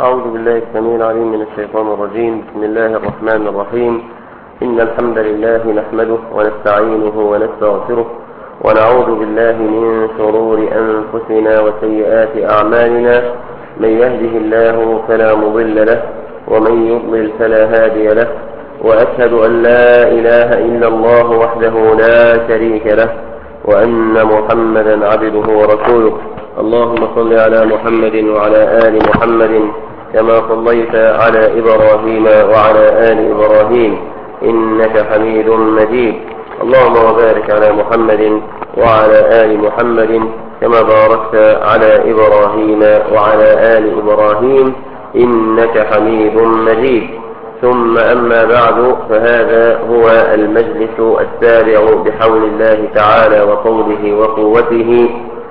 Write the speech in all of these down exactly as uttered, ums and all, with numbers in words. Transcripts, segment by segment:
أعوذ بالله السميع العليم من الشيطان الرجيم. بسم الله الرحمن الرحيم. إن الحمد لله نحمده ونستعينه ونستغفره ونعوذ بالله من شرور أنفسنا وسيئات أعمالنا. من يهده الله فلا مضل له ومن يضلل فلا هادي له، وأشهد أن لا إله إلا الله وحده لا شريك له، وأن محمدا عبده ورسوله. اللهم صل على محمد وعلى آل محمد كما صليت على إبراهيم وعلى آل إبراهيم إنك حميد مجيد. اللهم وبارك على محمد وعلى آل محمد كما باركت على إبراهيم وعلى آل إبراهيم إنك حميد مجيد. ثم أما بعد، فهذا هو المجلس السابع بحول الله تعالى وطوله وقوته،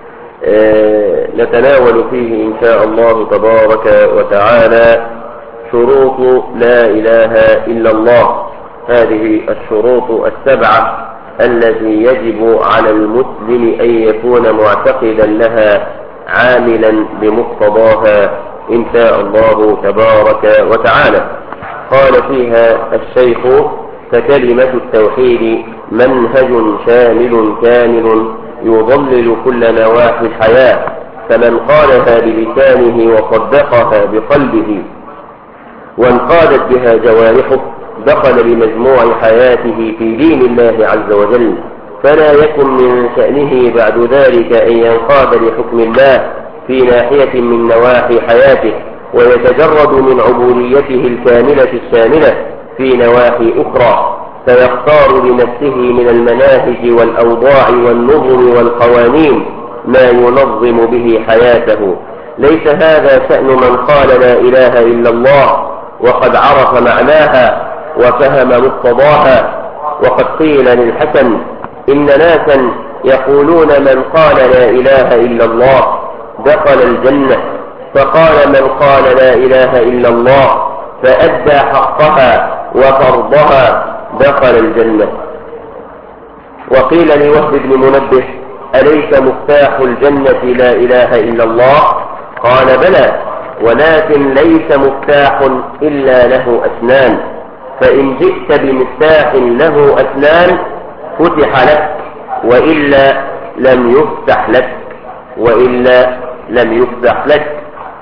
آه نتناول فيه إن شاء الله تبارك وتعالى شروط لا إله إلا الله. هذه الشروط السبعة التي يجب على المسلم أن يكون معتقدا لها عاملا بمقتضاها إن شاء الله تبارك وتعالى. قال فيها الشيخ: فكلمة التوحيد منهج شامل كامل يضلل كل نواحي الحياة، فمن قالها بلسانه وصدقها بقلبه وانقادت بها جوارحه دخل بمجموع حياته في دين الله عز وجل، فلا يكن من شأنه بعد ذلك أن ينقاد لحكم الله في ناحية من نواحي حياته ويتجرد من عبوديته الكاملة الشاملة في نواحي أخرى، فيختار لنفسه من المناهج والأوضاع والنظم والقوانين ما ينظم به حياته. ليس هذا شأن من قال لا إله إلا الله وقد عرف معناها وفهم مقتضاها. وقد قيل للحسن: إن ناسا يقولون من قال لا إله إلا الله دخل الجنة، فقال: من قال لا إله إلا الله فأدى حقها وفرضها دخل الجنة. وقيل لوهب بن منبه: أليس مفتاح الجنة لا إله إلا الله؟ قال: بلى، ولكن ليس مفتاح إلا له أسنان، فإن جئت بمفتاح له أسنان فتح لك، وإلا لم يفتح لك وإلا لم يفتح لك.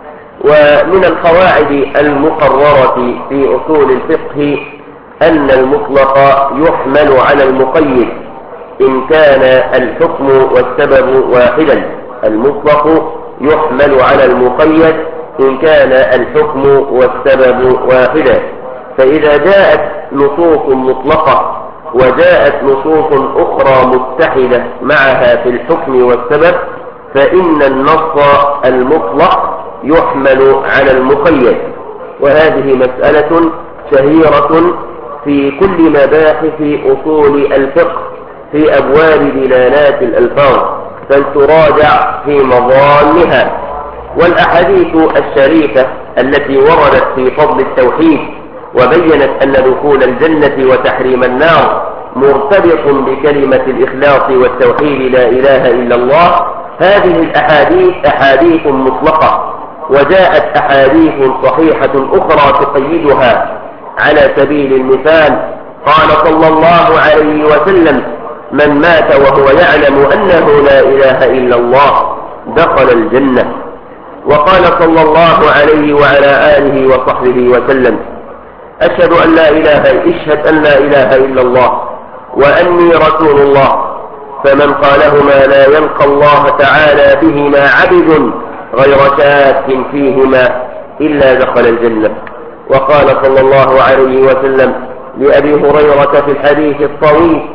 ومن القواعد المقررة في أصول الفقه أن المطلق يحمل على المقيد إن كان الحكم والسبب واحدا. المطلق يحمل على المقيد إن كان الحكم والسبب واحدا. فإذا جاءت نصوص مطلقة وجاءت نصوص أخرى متحدة معها في الحكم والسبب، فإن النص المطلق يحمل على المقيد. وهذه مسألة شهيرة في كل مباحث أصول الفقه في أبواب دلالات الألفاظ، فلتراجع في مظانها. والأحاديث الشريفة التي وردت في فضل التوحيد وبينت أن دخول الجنة وتحريم النار مرتبط بكلمة الإخلاص والتوحيد لا إله إلا الله، هذه الأحاديث أحاديث مطلقة، وجاءت أحاديث صحيحة أخرى تقيدها. على سبيل المثال قال صلى الله عليه وسلم: من مات وهو يعلم أنه لا إله إلا الله دخل الجنة. وقال صلى الله عليه وعلى آله وصحبه وسلم: أشهد أن لا إله اشهد أن لا إله إلا الله وأني رسول الله، فمن قالهما لا يلقى الله تعالى بهما عبد غير شاك فيهما إلا دخل الجنة. وقال صلى الله عليه وسلم لأبي هريرة في الحديث الطويل: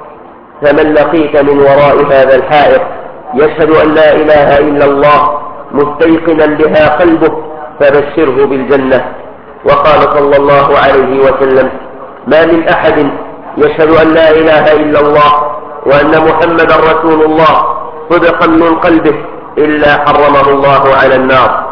فمن لقيت من وراء هذا الحائط يشهد أن لا إله إلا الله مستيقنا بها قلبه فبشره بالجنة. وقال صلى الله عليه وسلم: ما من أحد يشهد أن لا إله إلا الله وأن محمدا رسول الله صدقا من قلبه إلا حرمه الله على النار.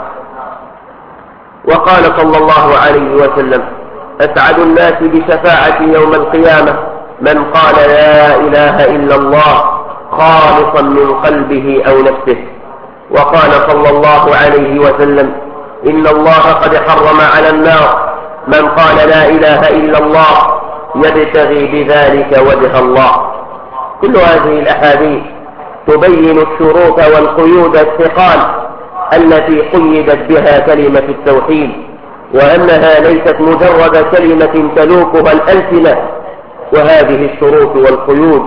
وقال صلى الله عليه وسلم: أسعد الناس بشفاعة يوم القيامة من قال لا إله إلا الله خالصا من قلبه أو نفسه. وقال صلى الله عليه وسلم: إن الله قد حرم على النار من قال لا إله إلا الله يبتغي بذلك وجه الله. كل هذه الأحاديث تبين الشروط والقيود الثقال التي قيدت بها كلمة التوحيد، وأنها ليست مجرد كلمة تلوكها الألسنة. وهذه الشروط والقيود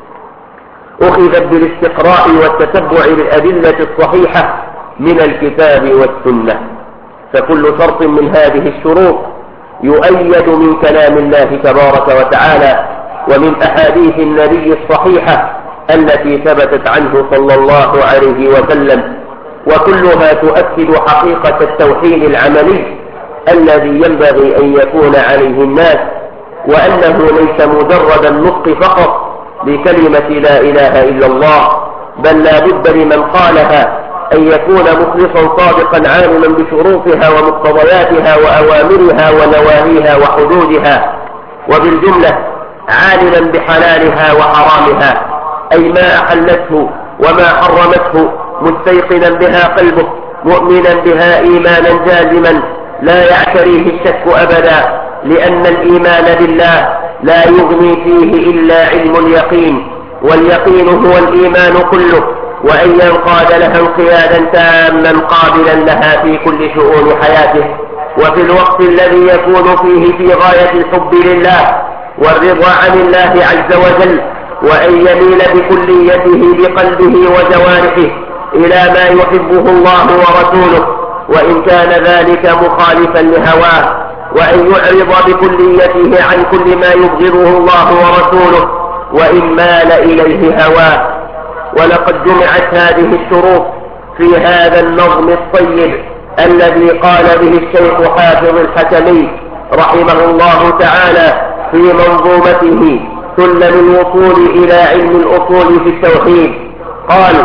أخذت بالاستقراء والتتبع للأدلة الصحيحة من الكتاب والسنة، فكل شرط من هذه الشروط يؤيد من كلام الله تبارك وتعالى ومن أحاديث النبي الصحيحة التي ثبتت عنه صلى الله عليه وسلم، وكلها تؤكد حقيقة التوحيد العملي الذي ينبغي أن يكون عليه الناس، وأنه ليس مجرد النطق فقط بكلمة لا إله إلا الله، بل لا بد لمن قالها أن يكون مخلصا صادقا عالما بشروطها ومقتضياتها وأوامرها ونواهيها وحدودها، وبالجملة عالما بحلالها وحرامها، أي ما أحلته وما حرمته، مستيقنا بها قلبه، مؤمنا بها إيمانا جازما لا يعتريه الشك أبدا، لأن الإيمان بالله لا يغني فيه إلا علم اليقين، واليقين هو الإيمان كله، وأن ينقاد لها انقيادا تاما قابلا لها في كل شؤون حياته، وفي الوقت الذي يكون فيه في غاية الحب لله والرضا عن الله عز وجل، وأن يميل بكليته بقلبه وجوارحه إلى ما يحبه الله ورسوله وإن كان ذلك مخالفا لهواه، وأن يعرض بكليته عن كل ما يبغضه الله ورسوله وإن مال إليه هواه. ولقد جمعت هذه الشروط في هذا النظم الطيب الذي قال به الشيخ حافظ الحكمي رحمه الله تعالى في منظومته سلم الوصول إلى علم الأصول في التوحيد. قال: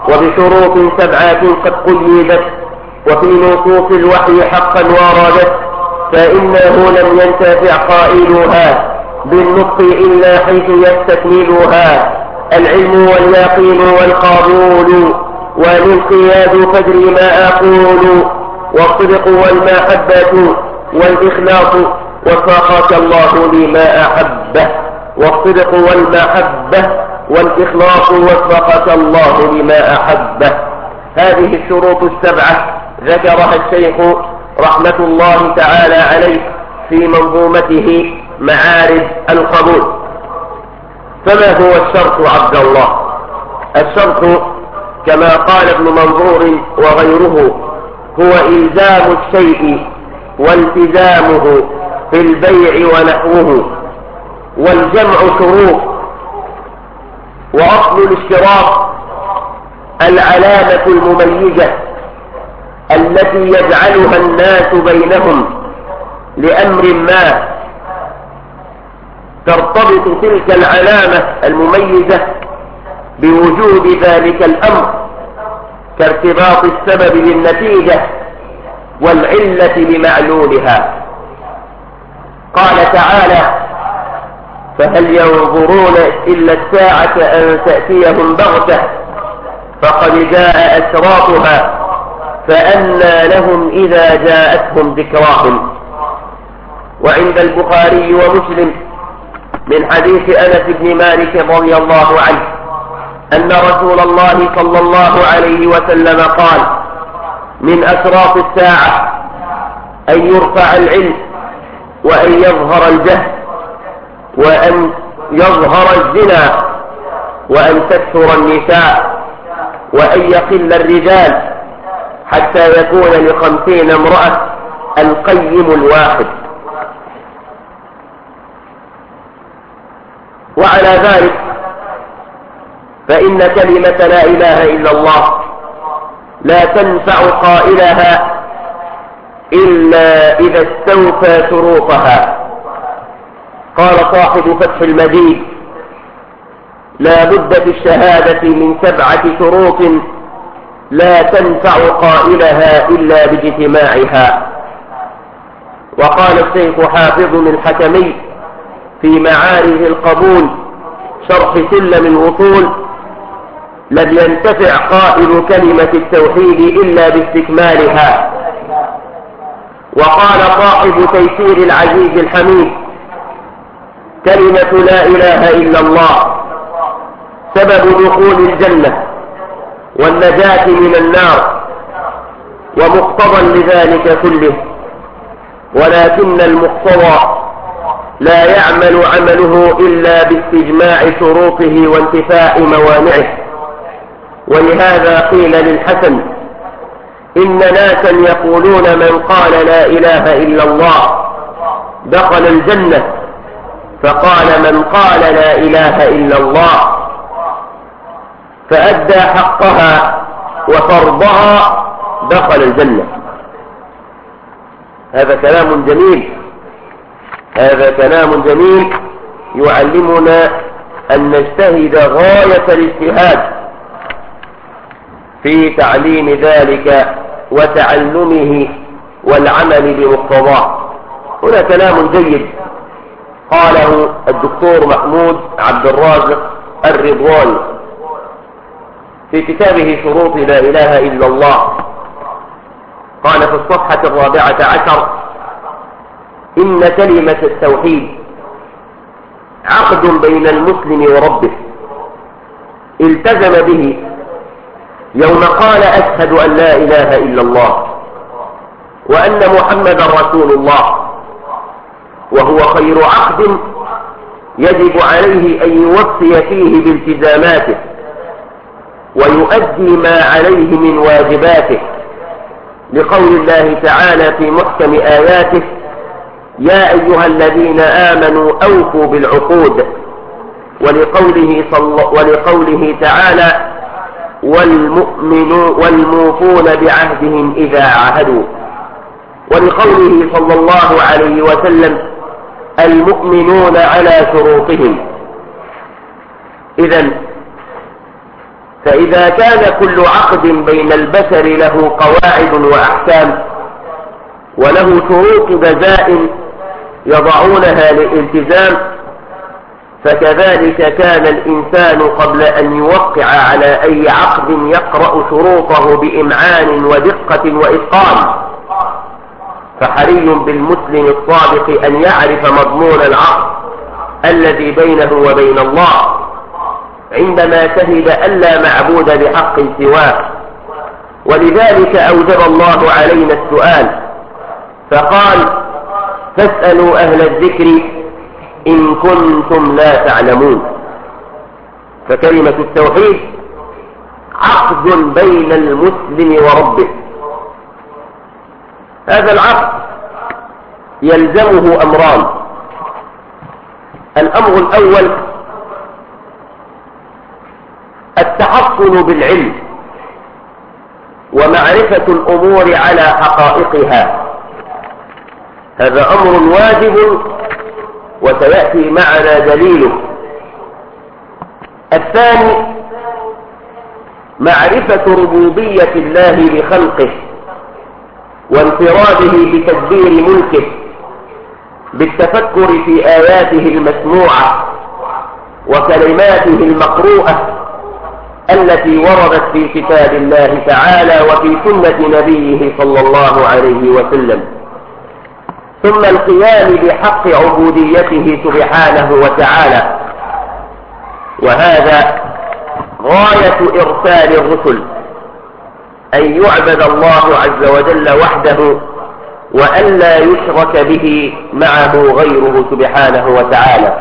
وبشروط سبعة قد قيدت وفي نصوص الوحي حقا وردت، فإنه لم ينتفع قائلها بالنطق إلا حيث يستكملها العلم واليقين والقبول والانقياد، فادري ما أقول، والصدق والمحبة والإخلاص وفقك الله لما أحبه، والصدق والمحبة والإخلاص وفقك الله لما أحبه. هذه الشروط السبعة ذكرها الشيخ رحمة الله تعالى عليه في منظومته معارج القبول. فما هو الشرط عبد الله؟ الشرط كما قال ابن منظور وغيره هو إلزام الشيء والتزامه في البيع ونحوه، والجمع شروط، وأصل الاشتراط العلامة المميزة التي يجعلها الناس بينهم لأمر ما، ترتبط تلك العلامة المميزة بوجود ذلك الأمر كارتباط السبب بالنتيجة والعلة بمعلولها. قال تعالى: فهل ينظرون إلا الساعة أن تأتيهم بغتة فقد جاء أشراطها فأنى لهم إذا جاءتهم ذكراهم. وعند البخاري ومسلم من حديث أنس بن مالك رضي الله عنه أن رسول الله صلى الله عليه وسلم قال: من أشراط الساعة أن يرفع العلم وأن يظهر الجهل وأن يظهر الزنا وأن تكثر النساء وأن يقل الرجال حتى يكون لخمسين امرأة القيم الواحد. وعلى ذلك فإن كلمة لا إله إلا الله لا تنفع قائلها إلا إذا استوفى شروطها. قال صاحب فتح المجيد: لا بد في الشهادة من سبعة شروط لا تنفع قائلها إلا باجتماعها. وقال الشيخ حافظ الحكمي في معارج القبول شرح سلم الوصول: لم ينتفع قائل كلمة التوحيد إلا باستكمالها، وقال صاحب تيسير العزيز الحميد: كلمة لا إله إلا الله سبب دخول الجنة والنجاة من النار ومقتضى لذلك كله، ولكن المقتضى لا يعمل عمله إلا باستجماع شروطه وانتفاء موانعه. ولهذا قيل للحسن: إن ناسا يقولون من قال لا إله إلا الله دخل الجنة، فقال: من قال لا إله إلا الله فأدى حقها وفرضها دخل الجنة. هذا كلام جميل، هذا كلام جميل يعلمنا أن نجتهد غاية الاجتهاد في تعليم ذلك وتعلمه والعمل بمقتضاه. هنا كلام جيد قاله الدكتور محمود عبد الرازق الرضواني في كتابه شروط لا إله إلا الله. قال في الصفحة الرابعة عشر: إن كلمة التوحيد عقد بين المسلم وربه التزم به يوم قال: أشهد أن لا إله إلا الله وأن محمدا رسول الله، وهو خير عقد يجب عليه أن يوفي فيه بالتزاماته ويؤدي ما عليه من واجباته، لقول الله تعالى في محكم آياته: يا أيها الذين آمنوا أوفوا بالعقود، ولقوله, صل... ولقوله تعالى: والمؤمنون والموفون بعهدهم إذا عاهدوا، ولقوله صلى الله عليه وسلم: المؤمنون على شروطهم. إذن فإذا كان كل عقد بين البشر له قواعد وأحكام وله شروط جزاء يضعونها للالتزام، فكذلك كان الإنسان قبل أن يوقع على أي عقد يقرأ شروطه بإمعان ودقة وإتقان. فحري بالمسلم الصادق أن يعرف مضمون العقد الذي بينه وبين الله عندما شهد أن لا معبود بحق سواه. ولذلك أوجب الله علينا السؤال، فقال: فاسألوا أهل الذكر إن كنتم لا تعلمون. فكلمة التوحيد عقد بين المسلم وربه. هذا العقد يلزمه أمران: الأمر الأول التحصن بالعلم ومعرفة الأمور على حقائقها، هذا أمر واجب وسيأتي معنا دليله. الثاني معرفة ربوبية الله لخلقه وانفراده بتدبير ملكه بالتفكر في آياته المسموعة وكلماته المقروءة التي وردت في كتاب الله تعالى وفي سنة نبيه صلى الله عليه وسلم، ثم القيام بحق عبوديته سبحانه وتعالى. وهذا غاية إرسال الرسل، أن يعبد الله عز وجل وحده وأن لا يشرك به معه غيره سبحانه وتعالى.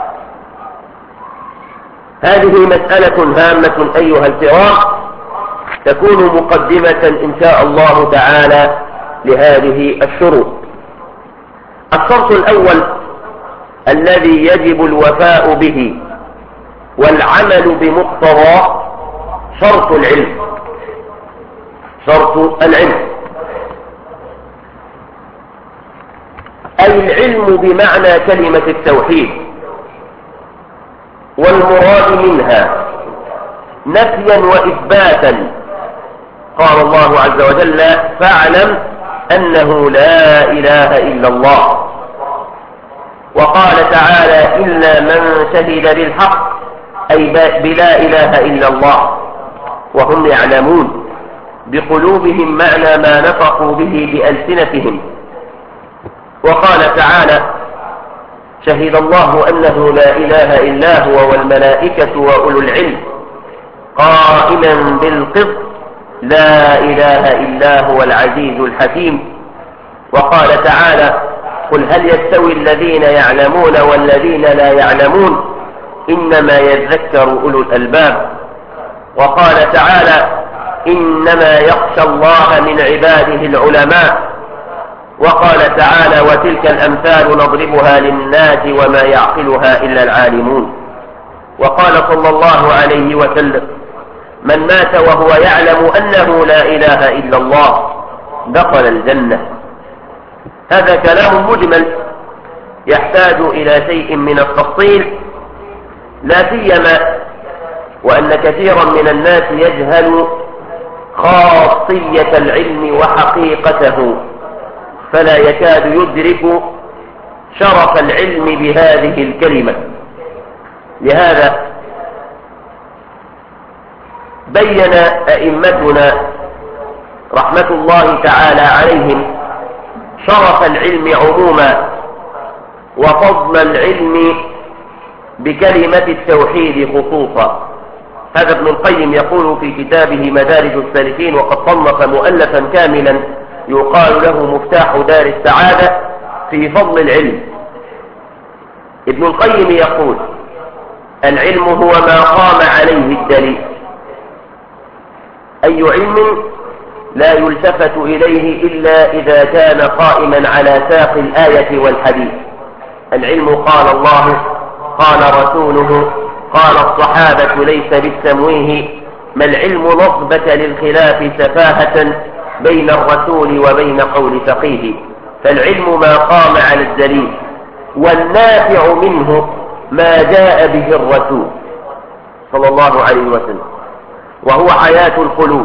هذه مسألة هامة أيها الكرام، تكون مقدمة إن شاء الله تعالى لهذه الشروط. الشرط الأول الذي يجب الوفاء به والعمل بمقتضى شرط العلم. شرط العلم أي العلم بمعنى كلمة التوحيد والمراد منها نفيا وإثباتا. قال الله عز وجل: فاعلم أنه لا إله إلا الله. وقال تعالى: إلا من شهد بالحق أي بلا إله إلا الله وهم يعلمون بقلوبهم معنى ما نطقوا به بألسنتهم وقال تعالى: شهد الله أنه لا إله إلا هو والملائكة وأولو العلم قائما بالقسط لا إله إلا هو العزيز الحكيم. وقال تعالى: قل هل يستوي الذين يعلمون والذين لا يعلمون إنما يذكر أولو الألباب. وقال تعالى: إنما يخشى الله من عباده العلماء. وقال تعالى: وتلك الأمثال نضربها للناس وما يعقلها إلا العالمون. وقال صلى الله عليه وسلم: من مات وهو يعلم أنه لا إله إلا الله دخل الجنة. هذا كلام مجمل يحتاج إلى شيء من التفصيل، لا سيما وأن كثيرا من الناس يجهل خاصية العلم وحقيقته، فلا يكاد يدرك شرف العلم بهذه الكلمة. لهذا بين أئمتنا رحمة الله تعالى عليهم شرف العلم عموما وفضل العلم بكلمة التوحيد خصوصا. هذا ابن القيم يقول في كتابه مدارج السالكين، وقد صنف مؤلفا كاملا يقال له مفتاح دار السعادة في فضل العلم. ابن القيم يقول: العلم هو ما قام عليه الدليل، أي علم لا يلتفت إليه إلا إذا كان قائما على ساق الآية والحديث. العلم قال الله، قال رسوله، قال الصحابة، ليس بالتمويه، ما العلم نصبة للخلاف سفاهة بين الرسول وبين قول فقيه. فالعلم ما قام على الدليل، والنافع منه ما جاء به الرسول صلى الله عليه وسلم، وهو حياة القلوب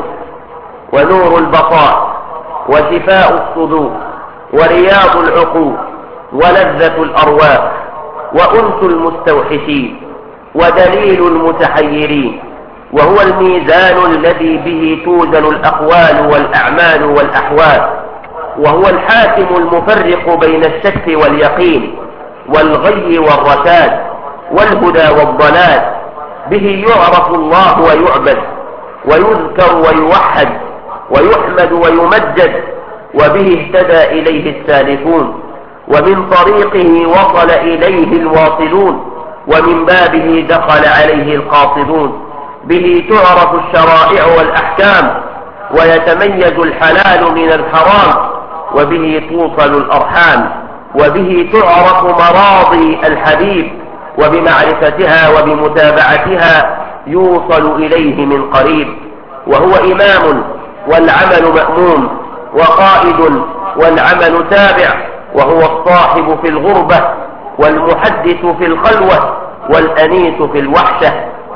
ونور البصائر وشفاء الصدور ورياض العقول ولذة الأرواح وأنس المستوحشين ودليل المتحيرين، وهو الميزان الذي به توزن الأقوال والأعمال والأحوال، وهو الحاكم المفرق بين الشك واليقين والغي والرشاد والهدى والضلال. به يعرف الله ويعبد ويذكر ويوحد ويحمد ويمجد، وبه اهتدى إليه السالكون، ومن طريقه وصل إليه الواصلون، ومن بابه دخل عليه القاصدون. به تعرف الشرائع والأحكام ويتميز الحلال من الحرام، وبه توصل الأرحام، وبه تعرف مراضي الحبيب، وبمعرفتها وبمتابعتها يوصل إليه من قريب. وهو إمام والعمل مأموم، وقائد والعمل تابع، وهو الصاحب في الغربة والمحدث في الخلوة والأنيس في الوحشة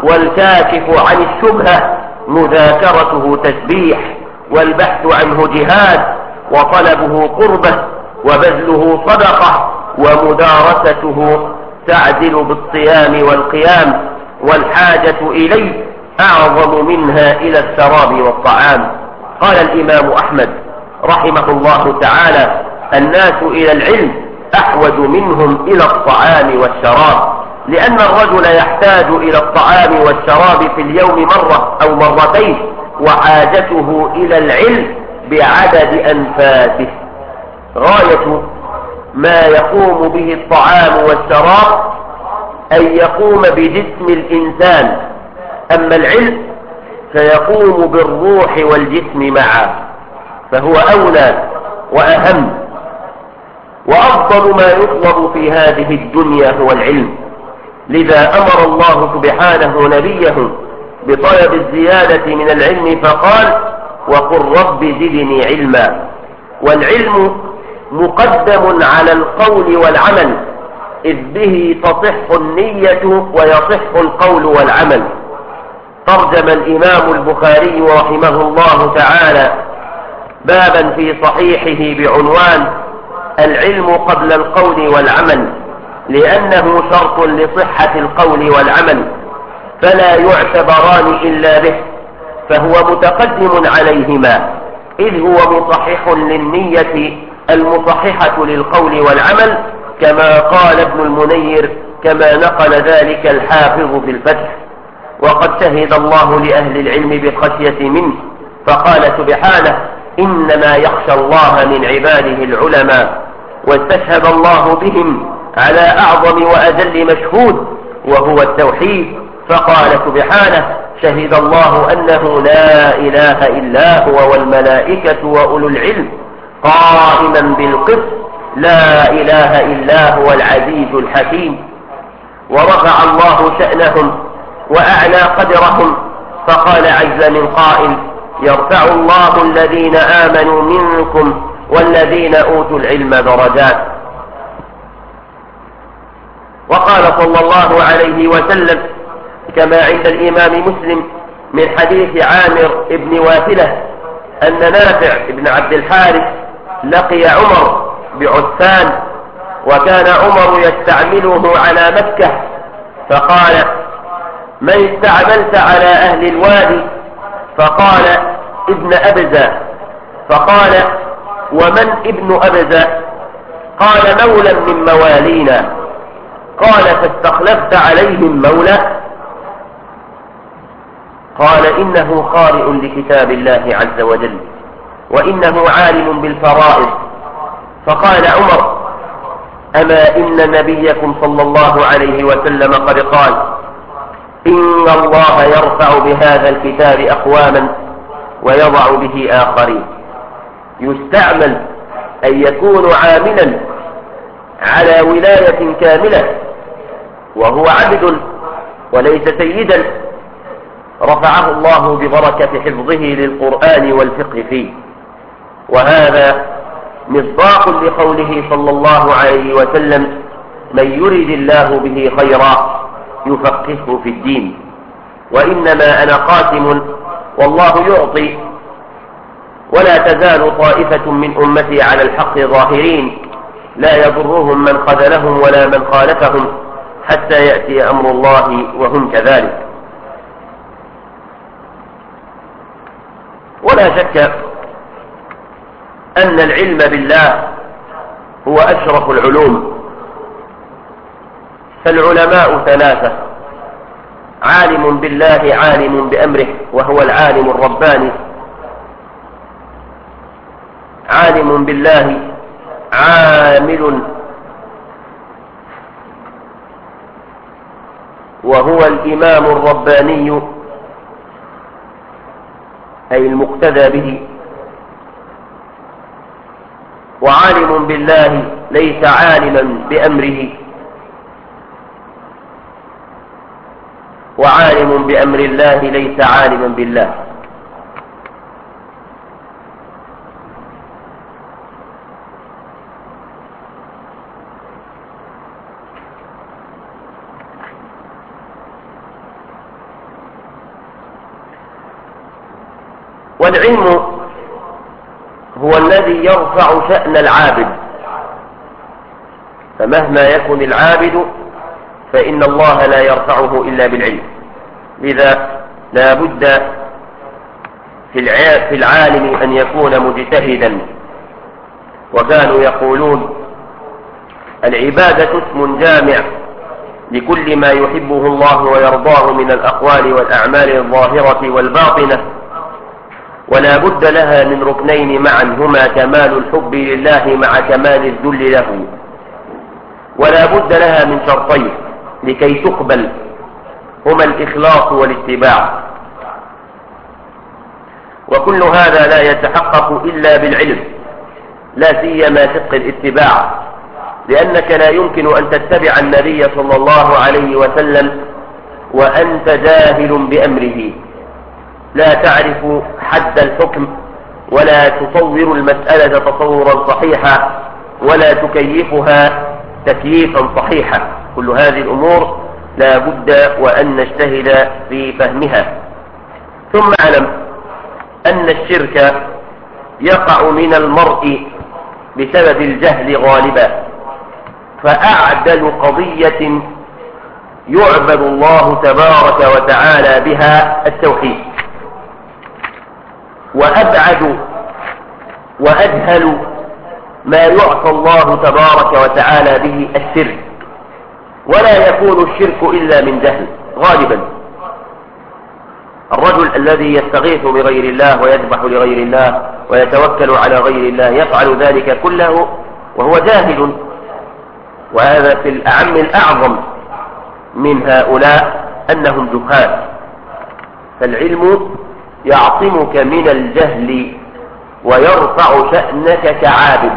والكاشف عن الشبهة. مذاكرته تسبيح، والبحث عنه جهاد، وطلبه قربة، وبذله صدقة، ومدارسته تعدل بالصيام والقيام، والحاجة إليه أعظم منها إلى الشراب والطعام. قال الإمام أحمد رحمه الله تعالى: الناس إلى العلم أحوج منهم إلى الطعام والشراب، لأن الرجل يحتاج إلى الطعام والشراب في اليوم مرة أو مرتين، وحاجته إلى العلم بعدد أنفاسه. غاية ما يقوم به الطعام والشراب أن يقوم بجسم الإنسان، أما العلم فيقوم بالروح والجسم معا، فهو أولى وأهم. وأفضل ما يطلب في هذه الدنيا هو العلم، لذا أمر الله سبحانه نبيه بطلب الزيادة من العلم فقال: وقل رب زدني علما. والعلم مقدم على القول والعمل، إذ به تصح النية ويصح القول والعمل. ترجم الإمام البخاري رحمه الله تعالى بابا في صحيحه بعنوان: العلم قبل القول والعمل، لأنه شرط لصحة القول والعمل، فلا يعتبران إلا به، فهو متقدم عليهما، إذ هو مصحح للنية المصححة للقول والعمل، كما قال ابن المنير كما نقل ذلك الحافظ في الفتح. وقد شهد الله لأهل العلم بالخشية منه فقال سبحانه: إنما يخشى الله من عباده العلماء. واستشهد الله بهم على أعظم وأجل مشهود وهو التوحيد، فقال سبحانه: شهد الله أنه لا إله إلا هو والملائكة وأولو العلم قائما بالقسط لا إله إلا هو العزيز الحكيم. ورفع الله شأنهم وأعلى قدرهم فقال عز من قائل: يرفع الله الذين آمنوا منكم والذين أوتوا العلم درجات. وقال صلى الله عليه وسلم كما عند الإمام مسلم من حديث عامر بن واثلة أن نافع بن عبد الحارث لقي عمر بعثمان، وكان عمر يستعمله على مكة، فقال: من استعملت على أهل الوادي؟ فقال: ابن أبزة. فقال: ومن ابن أبزة؟ قال: مولى من موالينا. قال: فاستخلفت عليهم مولى؟ قال: إنه قارئ لكتاب الله عز وجل وإنه عالم بالفرائض. فقال عمر: أما إن نبيكم صلى الله عليه وسلم قد قال: إن الله يرفع بهذا الكتاب أقواما ويضع به آخرين. يستعمل أن يكون عاملا على ولاية كاملة وهو عبد وليس سيدا، رفعه الله ببركة حفظه للقرآن والفقه فيه. وهذا مصداق لقوله صلى الله عليه وسلم: من يرد الله به خيرا يفقهه في الدين. وإنما أنا قاسم والله يعطي، ولا تزال طائفة من أمتي على الحق ظاهرين لا يضرهم من خذلهم ولا من خالفهم حتى يأتي أمر الله وهم كذلك. ولا شك أن العلم بالله هو أشرف العلوم، فالعلماء ثلاثة: عالم بالله عالم بأمره وهو العالم الرباني، عالم بالله عامل وهو الإمام الرباني أي المقتدى به، وعالم بالله ليس عالما بأمره، وعالم بأمر الله ليس عالما بالله. والعلم هو الذي يرفع شأن العابد، فمهما يكن العابد فإن الله لا يرفعه إلا بالعلم. لذا لا بد في العالم أن يكون مجتهدا. وكانوا يقولون: العبادة اسم جامع لكل ما يحبه الله ويرضاه من الأقوال والأعمال الظاهرة والباطنة، ولا بد لها من ركنين معا هما كمال الحب لله مع كمال الذل له، ولا بد لها من شرطين لكي تقبل هما الإخلاص والاتباع. وكل هذا لا يتحقق إلا بالعلم، لا سيما صدق الاتباع، لأنك لا يمكن أن تتبع النبي صلى الله عليه وسلم وأنت جاهل بأمره، لا تعرف حد الحكم ولا تصور المسألة تصورا صحيحا ولا تكيفها تكييفا صحيحا. كل هذه الأمور لا بد وأن نجتهد في فهمها. ثم اعلم أن الشرك يقع من المرء بسبب الجهل غالبا، فأعدل قضية يعبد الله تبارك وتعالى بها التوحيد، وأبعد وأجهل ما يعطى الله تبارك وتعالى به الشرك، ولا يكون الشرك إلا من جهل غالبا. الرجل الذي يستغيث بغير الله ويذبح لغير الله ويتوكل على غير الله يفعل ذلك كله وهو جاهل، وهذا في الأعم الأعظم من هؤلاء أنهم جهال. فالعلم يعصمك من الجهل ويرفع شأنك كعابد.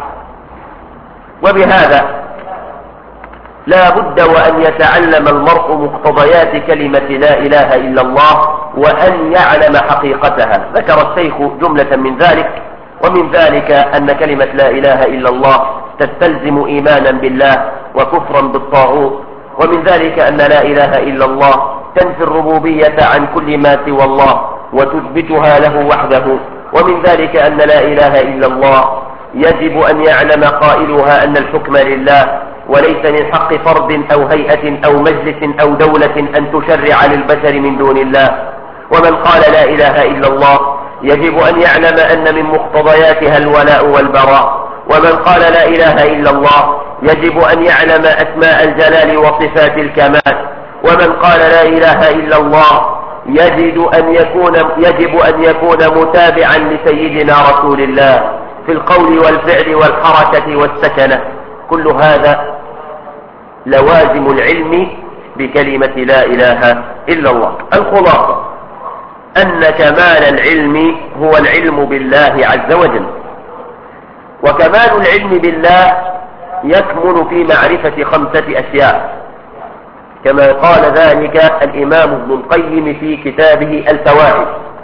وبهذا لا بد وأن يتعلم المرء مقتضيات كلمة لا إله إلا الله وأن يعلم حقيقتها. ذكر الشيخ جملة من ذلك، ومن ذلك أن كلمة لا إله إلا الله تستلزم إيمانا بالله وكفرا بالطاغوت، ومن ذلك أن لا إله إلا الله تنفي الربوبية عن كل ما سوى الله وتثبتها له وحده، ومن ذلك أن لا إله إلا الله يجب أن يعلم قائلها أن الحكم لله، وليس من حق فرد أو هيئة أو مجلس أو دولة أن تشرع للبشر من دون الله. ومن قال لا إله إلا الله يجب أن يعلم أن من مقتضياتها الولاء والبراء. ومن قال لا إله إلا الله يجب أن يعلم أسماء الجلال وصفات الكمال. ومن قال لا إله إلا الله يجب أن يكون يجب أن يكون متابعا لسيدنا رسول الله في القول والفعل والحركة والسكنة. كل هذا لوازم العلم بكلمة لا إله إلا الله. الخلاصة أن كمال العلم هو العلم بالله عز وجل، وكمال العلم بالله يكمن في معرفة خمسة أشياء كما قال ذلك الإمام ابن القيم في كتابه الفوائد.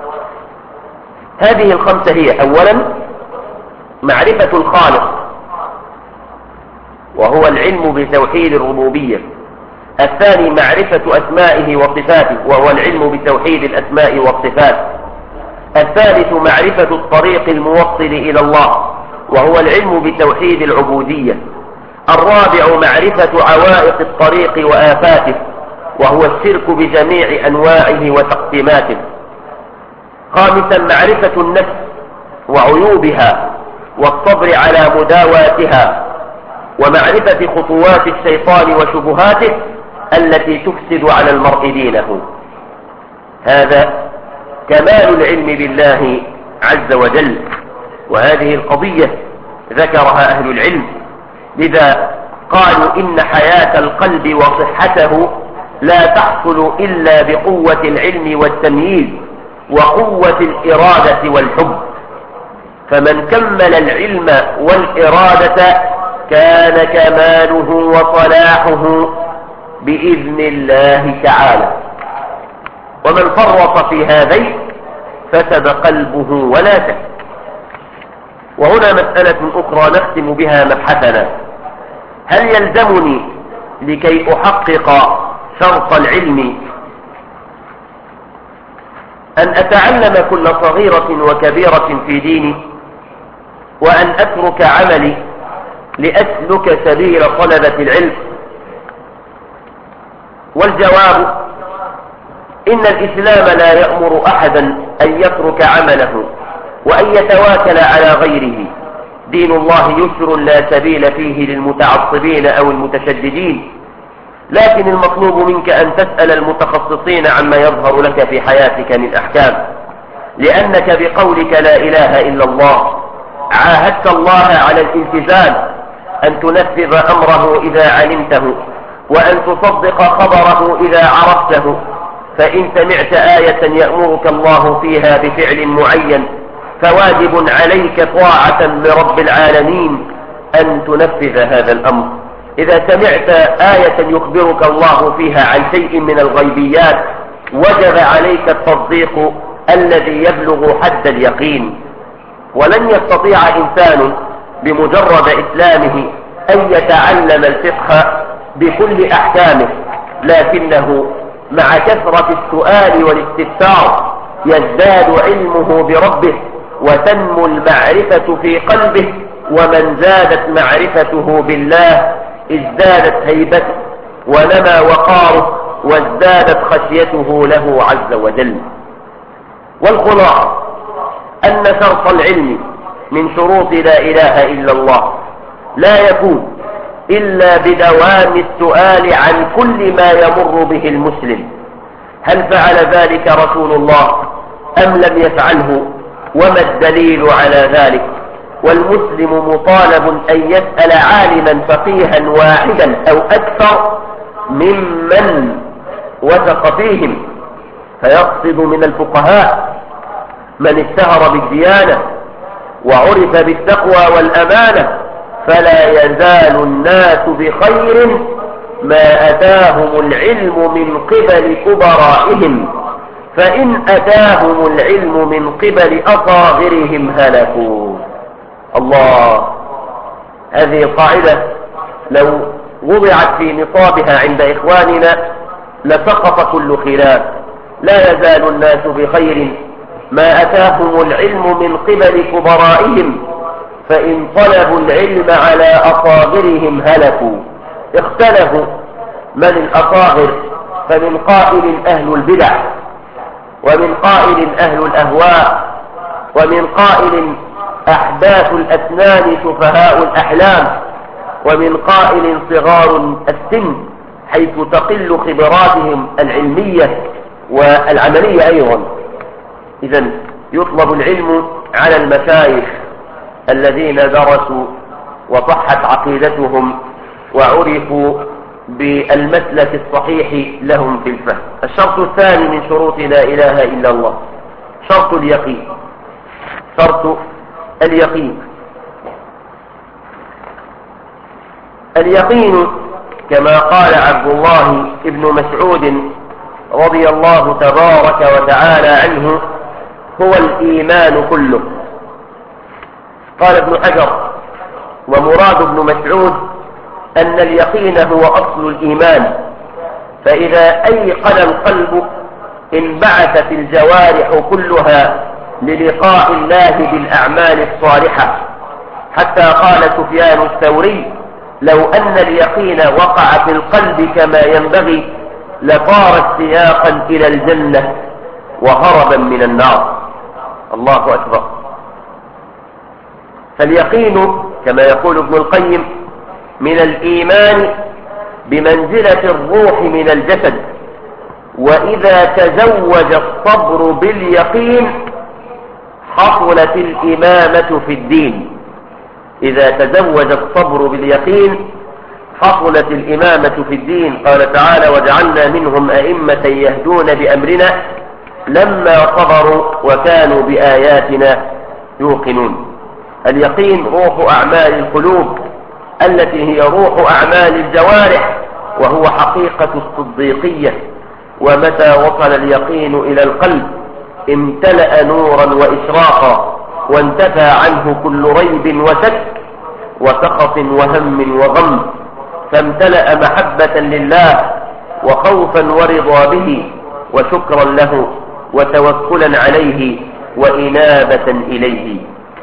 هذه الخمسة هي: أولا معرفة الخالق وهو العلم بتوحيد الربوبية. الثاني معرفة أسمائه وصفاته وهو العلم بتوحيد الأسماء والصفات. الثالث معرفة الطريق الموصل إلى الله وهو العلم بتوحيد العبودية. الرابع معرفة عوائق الطريق وآفاته وهو الشرك بجميع أنواعه وتقسيماته. خامسا معرفة النفس وعيوبها والصبر على مداواتها، ومعرفة خطوات الشيطان وشبهاته التي تفسد على المرء دينه. هذا كمال العلم بالله عز وجل، وهذه القضية ذكرها أهل العلم. لذا قالوا إن حياة القلب وصحته لا تحصل إلا بقوة العلم والتمييز وقوة الإرادة والحب. فمن كمل العلم والإرادة كان كماله وصلاحه بإذن الله تعالى. ومن فرط في هذين فسد قلبه ولا شك. وهنا مسألة أخرى نختم بها مبحثنا: هل يلزمني لكي أحقق شرط العلم أن أتعلم كل صغيرة وكبيرة في ديني وأن أترك عملي لأسلك سبيل طلبة العلم؟ والجواب: إن الإسلام لا يأمر أحدا أن يترك عمله وأن يتواكل على غيره. دين الله يسر لا سبيل فيه للمتعصبين أو المتشددين، لكن المطلوب منك أن تسأل المتخصصين عما يظهر لك في حياتك من أحكام، لأنك بقولك لا إله إلا الله عاهدت الله على الالتزام أن تنفذ أمره إذا علمته وأن تصدق خبره إذا عرفته. فإن سمعت آية يأمرك الله فيها بفعل معين فواجب عليك طاعة لرب العالمين أن تنفذ هذا الأمر. إذا سمعت آية يخبرك الله فيها عن شيء من الغيبيات وجب عليك التصديق الذي يبلغ حد اليقين. ولن يستطيع إنسان بمجرد إسلامه أن يتعلم الفقه بكل أحكامه، لكنه مع كثرة السؤال والاستفسار يزداد علمه بربه وتنمو المعرفة في قلبه. ومن زادت معرفته بالله ازدادت هيبته ونمى وقاره وازدادت خشيته له عز وجل. والخلاصة أن شرط العلم من شروط لا إله إلا الله لا يكون إلا بدوام السؤال عن كل ما يمر به المسلم. هل فعل ذلك رسول الله أم لم يفعله؟ وما الدليل على ذلك؟ والمسلم مطالب أن يسأل عالما فقيها واحدا أو أكثر ممن وثق فيهم، فيقصد من الفقهاء من اشتهر بالديانة وعرف بالتقوى والأمانة، فلا يزال الناس بخير ما أتاهم العلم من قبل كبرائهم، فإن أتاهم العلم من قبل أصاغرهم هلكوا. الله، هذه القاعدة لو وضعت في نصابها عند إخواننا لسقط كل خلاف. لا يزال الناس بخير ما أتاهم العلم من قبل كبرائهم، فإن طلبوا العلم على أصاغرهم هلكوا. اختلفوا من الأصاغر، فمن قائل أهل البدع، ومن قائل أهل الأهواء، ومن قائل أحداث الأسنان سفهاء الأحلام، ومن قائل صغار السن حيث تقل خبراتهم العلمية والعملية أيضا. إذن يطلب العلم على المشايخ الذين درسوا وصحت عقيدتهم وعرفوا بالمسلك الصحيح لهم في الفهم. الشرط الثاني من شروط لا إله إلا الله شرط اليقين. شرط اليقين اليقين كما قال عبد الله بن مسعود رضي الله تبارك وتعالى عنه هو الإيمان كله. قال ابن حجر ومراد ابن مسعود أن اليقين هو أصل الإيمان، فإذا أيقن القلب انبعثت الجوارح كلها للقاء الله بالأعمال الصالحة، حتى قال سفيان الثوري لو أن اليقين وقع في القلب كما ينبغي لطار سياقا إلى الجنة وهربا من النار. الله أكبر. فاليقين كما يقول ابن القيم من الإيمان بمنزلة الروح من الجسد، وإذا تزوج الصبر باليقين حصلت الإمامة في الدين. إذا تزوج الصبر باليقين حصلت الإمامة في الدين. قال تعالى وجعلنا منهم أئمة يهدون بأمرنا لما صبروا وكانوا بآياتنا يوقنون. اليقين روح أعمال القلوب التي هي روح أعمال الجوارح، وهو حقيقة الصديقية. ومتى وصل اليقين إلى القلب امتلأ نورا وإشراقا، وانتفى عنه كل ريب وشك وسخط وهم وغم، فامتلأ محبة لله وخوفا ورضا به وشكرا له وتوكلا عليه وإنابة إليه.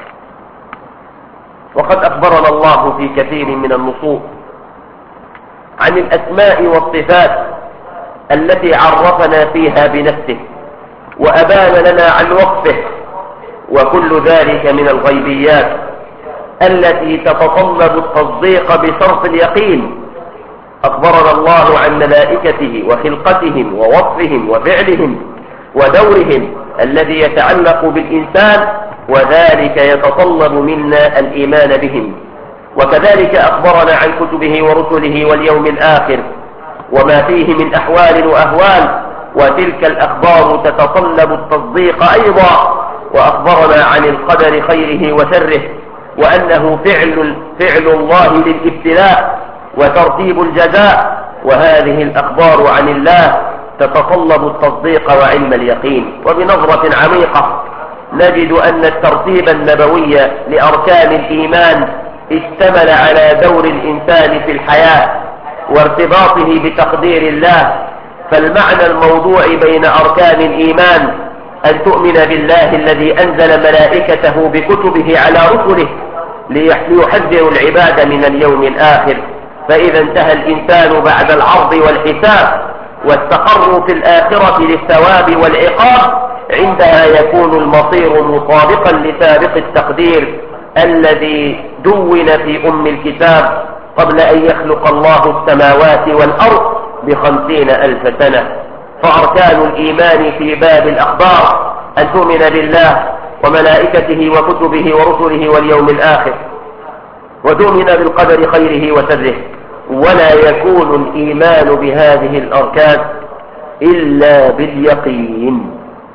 وقد أخبرنا الله في كثير من النصوص عن الأسماء والصفات التي عرفنا فيها بنفسه وأبان لنا عن وصفه، وكل ذلك من الغيبيات التي تتطلب التصديق بشرط اليقين. أخبرنا الله عن ملائكته وخلقتهم ووصفهم وفعلهم ودورهم الذي يتعلق بالإنسان، وذلك يتطلب منا الإيمان بهم. وكذلك أخبرنا عن كتبه ورسله واليوم الآخر وما فيه من أحوال وأهوال، وتلك الأخبار تتطلب التصديق أيضا. وأخبرنا عن القدر خيره وشره، وأنه فعل, فعل الله للابتلاء وترتيب الجزاء. وهذه الأخبار عن الله تتطلب التصديق وعلم اليقين. وبنظرة عميقة نجد أن الترتيب النبوي لأركان الإيمان اشتمل على دور الإنسان في الحياة وارتباطه بتقدير الله. فالمعنى الموضوع بين أركان الإيمان أن تؤمن بالله الذي أنزل ملائكته بكتبه على رسله ليحذر العباد من اليوم الآخر. فإذا انتهى الإنسان بعد العرض والحساب واستقروا في الآخرة للثواب والعقاب، عندها يكون المصير مطابقا لسابق التقدير الذي دون في أم الكتاب قبل أن يخلق الله السماوات والأرض بخمسين ألف سنة. فأركان الإيمان في باب الأخبار أن تؤمن بالله وملائكته وكتبه ورسله واليوم الآخر، وتؤمن بالقدر خيره وشره. ولا يكون الإيمان بهذه الأركان إلا باليقين،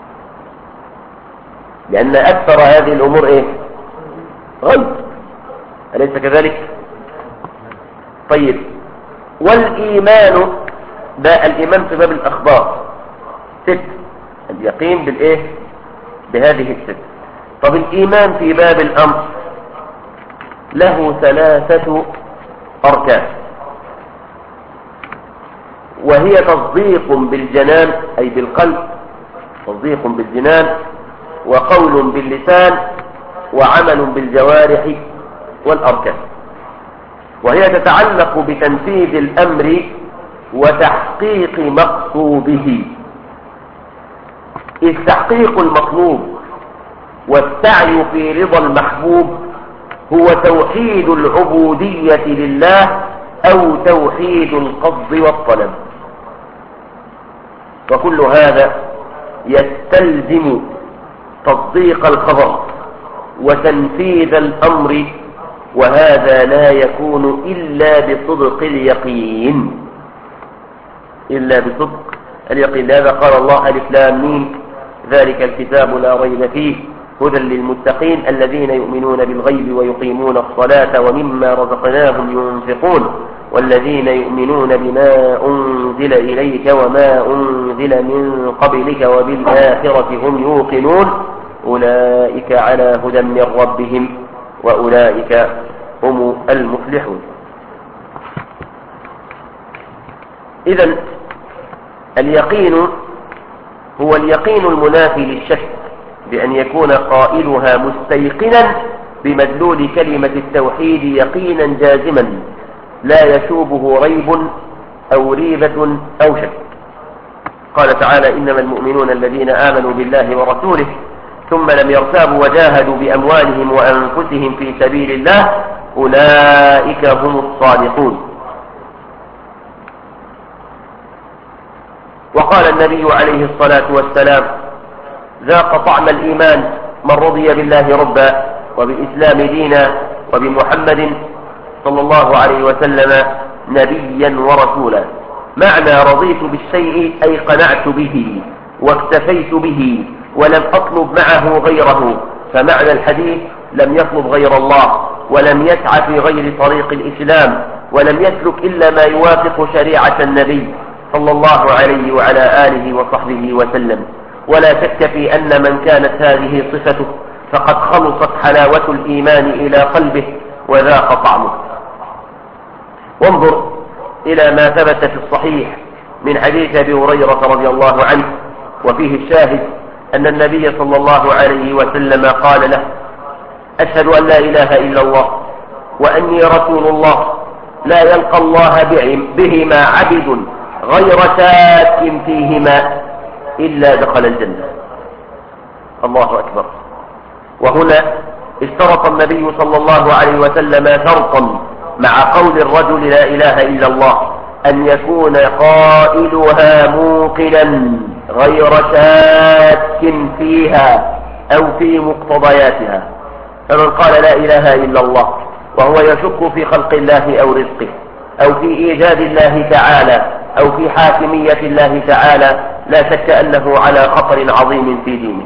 لأن أكثر هذه الأمور إيه؟ غيب، أليس كذلك؟ طيب، والإيمان ده الإيمان في باب الأخبار ست، اليقين بالإيه؟ بهذه الست. طب الإيمان في باب الأمر له ثلاثة أركان، وهي تصديق بالجنان أي بالقلب، تصديق بالجنان، وقول باللسان، وعمل بالجوارح والأركان. وهي تتعلق بتنفيذ الأمر وتحقيق مقصوده، إذ تحقيق المطلوب والسعي في رضا المحبوب هو توحيد العبودية لله أو توحيد القصد والطلب. وكل هذا يستلزم تصديق الخبر وتنفيذ الأمر، وهذا لا يكون إلا بصدق اليقين، إلا بصدق اليقين. لهذا قال الله ألف لام ميم ذلك الكتاب لا ريب فيه هدى للمتقين الذين يؤمنون بالغيب ويقيمون الصلاة ومما رزقناهم ينفقون والذين يؤمنون بما أنزل إليك وما أنزل من قبلك وبالآخرة هم يوقنون أولئك على هدى من ربهم وأولئك هم المفلحون. إذن اليقين هو اليقين المنافي للشك، بأن يكون قائلها مستيقنا بمدلول كلمة التوحيد يقينا جازما لا يشوبه ريب أو ريبة أو شك. قال تعالى إنما المؤمنون الذين آمنوا بالله ورسوله ثم لم يرتابوا وجاهدوا بأموالهم وأنفسهم في سبيل الله أولئك هم الصادقون. وقال النبي عليه الصلاة والسلام ذاق طعم الإيمان من رضي بالله ربا وبالإسلام دينا وبمحمد صلى الله عليه وسلم نبيا ورسولا. معنى رضيت بالشيء أي قنعت به واكتفيت به ولم أطلب معه غيره. فمعنى الحديث لم يطلب غير الله ولم يسعى في غير طريق الإسلام ولم يسلك إلا ما يوافق شريعة النبي صلى الله عليه وعلى آله وصحبه وسلم. ولا شك في أن من كانت هذه صفته فقد خلصت حلاوة الإيمان إلى قلبه وذاق طعمه. وانظر إلى ما ثبت في الصحيح من حديث أبي هريرة رضي الله عنه وفيه الشاهد أن النبي صلى الله عليه وسلم قال له أشهد أن لا إله إلا الله وأني رسول الله لا يلقى الله بهما عبد غير شاك فيهما إلا دخل الجنة. الله أكبر. وهنا اشترط النبي صلى الله عليه وسلم شرطا مع قول الرجل لا إله إلا الله أن يكون قائلها موقنا غير شاك فيها أو في مقتضياتها. فمن قال لا إله إلا الله وهو يشك في خلق الله أو رزقه أو في إيجاد الله تعالى أو في حاكمية الله تعالى لا شك أنه على خطر عظيم في دينه.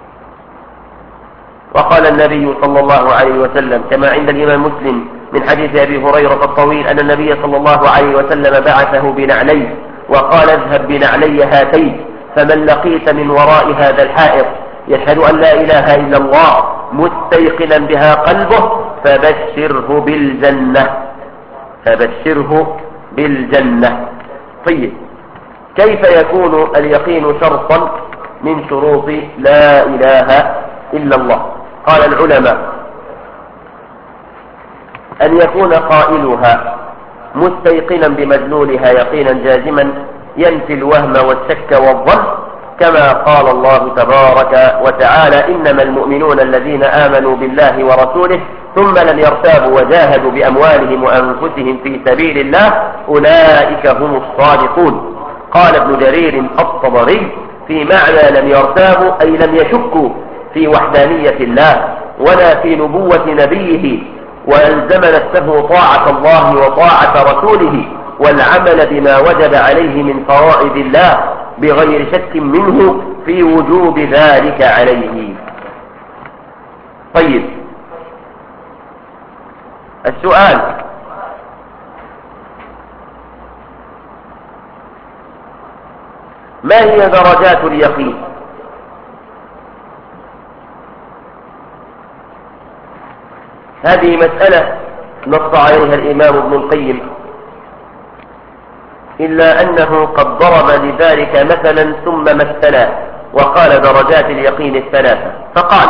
وقال النبي صلى الله عليه وسلم كما عند الإمام مسلم من حديث أبي هريرة الطويل أن النبي صلى الله عليه وسلم بعثه بنعليه وقال اذهب بنعلي هاتين فمن لقيت من وراء هذا الحائط يشهد أن لا إله إلا الله مستيقنا بها قلبه فبشره بالجنة فبشره بالجنة. طيب، كيف يكون اليقين شرطا من شروط لا إله إلا الله؟ قال العلماء أن يكون قائلها مستيقنا بمدلولها يقينا جازما ينفي الوهم والشك والظن، كما قال الله تبارك وتعالى إنما المؤمنون الذين آمنوا بالله ورسوله ثم لم يرتابوا وجاهدوا بأموالهم وأنفسهم في سبيل الله أولئك هم الصادقون. قال ابن جرير الطبري في معنى لم يرتابوا أي لم يشكوا في وحدانية الله ولا في نبوة نبيه، وألزم نفسه طاعة الله وطاعة رسوله والعمل بما وجب عليه من فرائض الله بغير شك منه في وجوب ذلك عليه. طيب، السؤال: ما هي درجات اليقين؟ هذه مسألة نص عليها الإمام ابن القيم، إلا أنه قد ضرب لذلك مثلا ثم مثلا وقال درجات اليقين الثلاثة، فقال: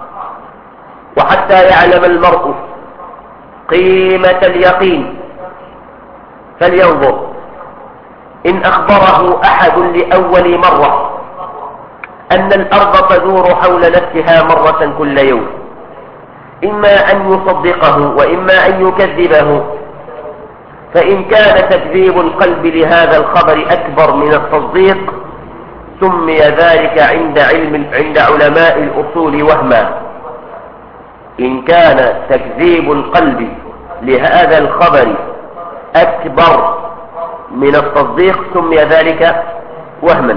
وحتى يعلم المرء قيمة اليقين فلينظر إن أخبره أحد لأول مرة أن الأرض تدور حول نفسها مرة كل يوم، إما أن يصدقه وإما أن يكذبه، فإن كان تكذيب القلب لهذا الخبر أكبر من التصديق سمي ذلك عند علم عند علماء الأصول وهما. إن كان تكذيب القلب لهذا الخبر أكبر من التصديق سمي ذلك وهما،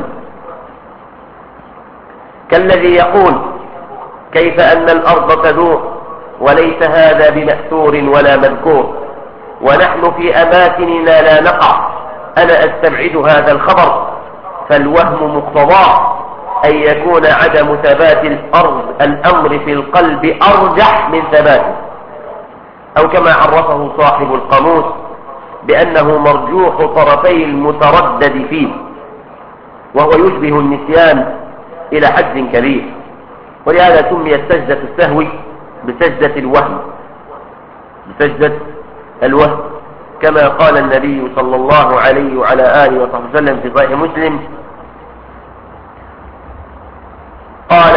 كالذي يقول: كيف أن الأرض تدور وليس هذا بمأثور ولا مذكور، ونحن في أماكننا لا نقع، أنا أستبعد هذا الخبر. فالوهم مقتضاه أن يكون عدم ثبات الأرض الأمر في القلب أرجح من ثباته، أو كما عرفه صاحب القاموس بأنه مرجوح طرفي المتردد فيه، وهو يشبه النسيان إلى حد كبير، ولهذا سميت سجدة السهو بسجدة الوهم بسجدة الوهم كما قال النبي صلى الله عليه وعلى آله وصحبه وسلم في صحيح مسلم: قال: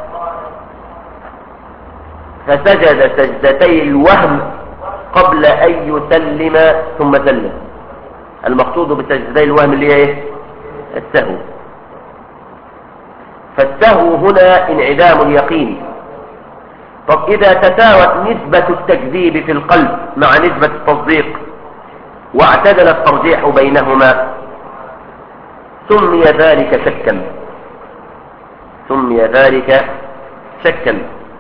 فسجد سجدتي الوهم قبل أن يسلم ثم سلم. المقصود بسجدتي الوهم اللي هي ايه؟ السهو. فالسهو هنا انعدام اليقين. طب إذا تساوت نسبة التكذيب في القلب مع نسبة التصديق واعتدل الترجيح بينهما سمي ذلك شكا سمي ذلك شكا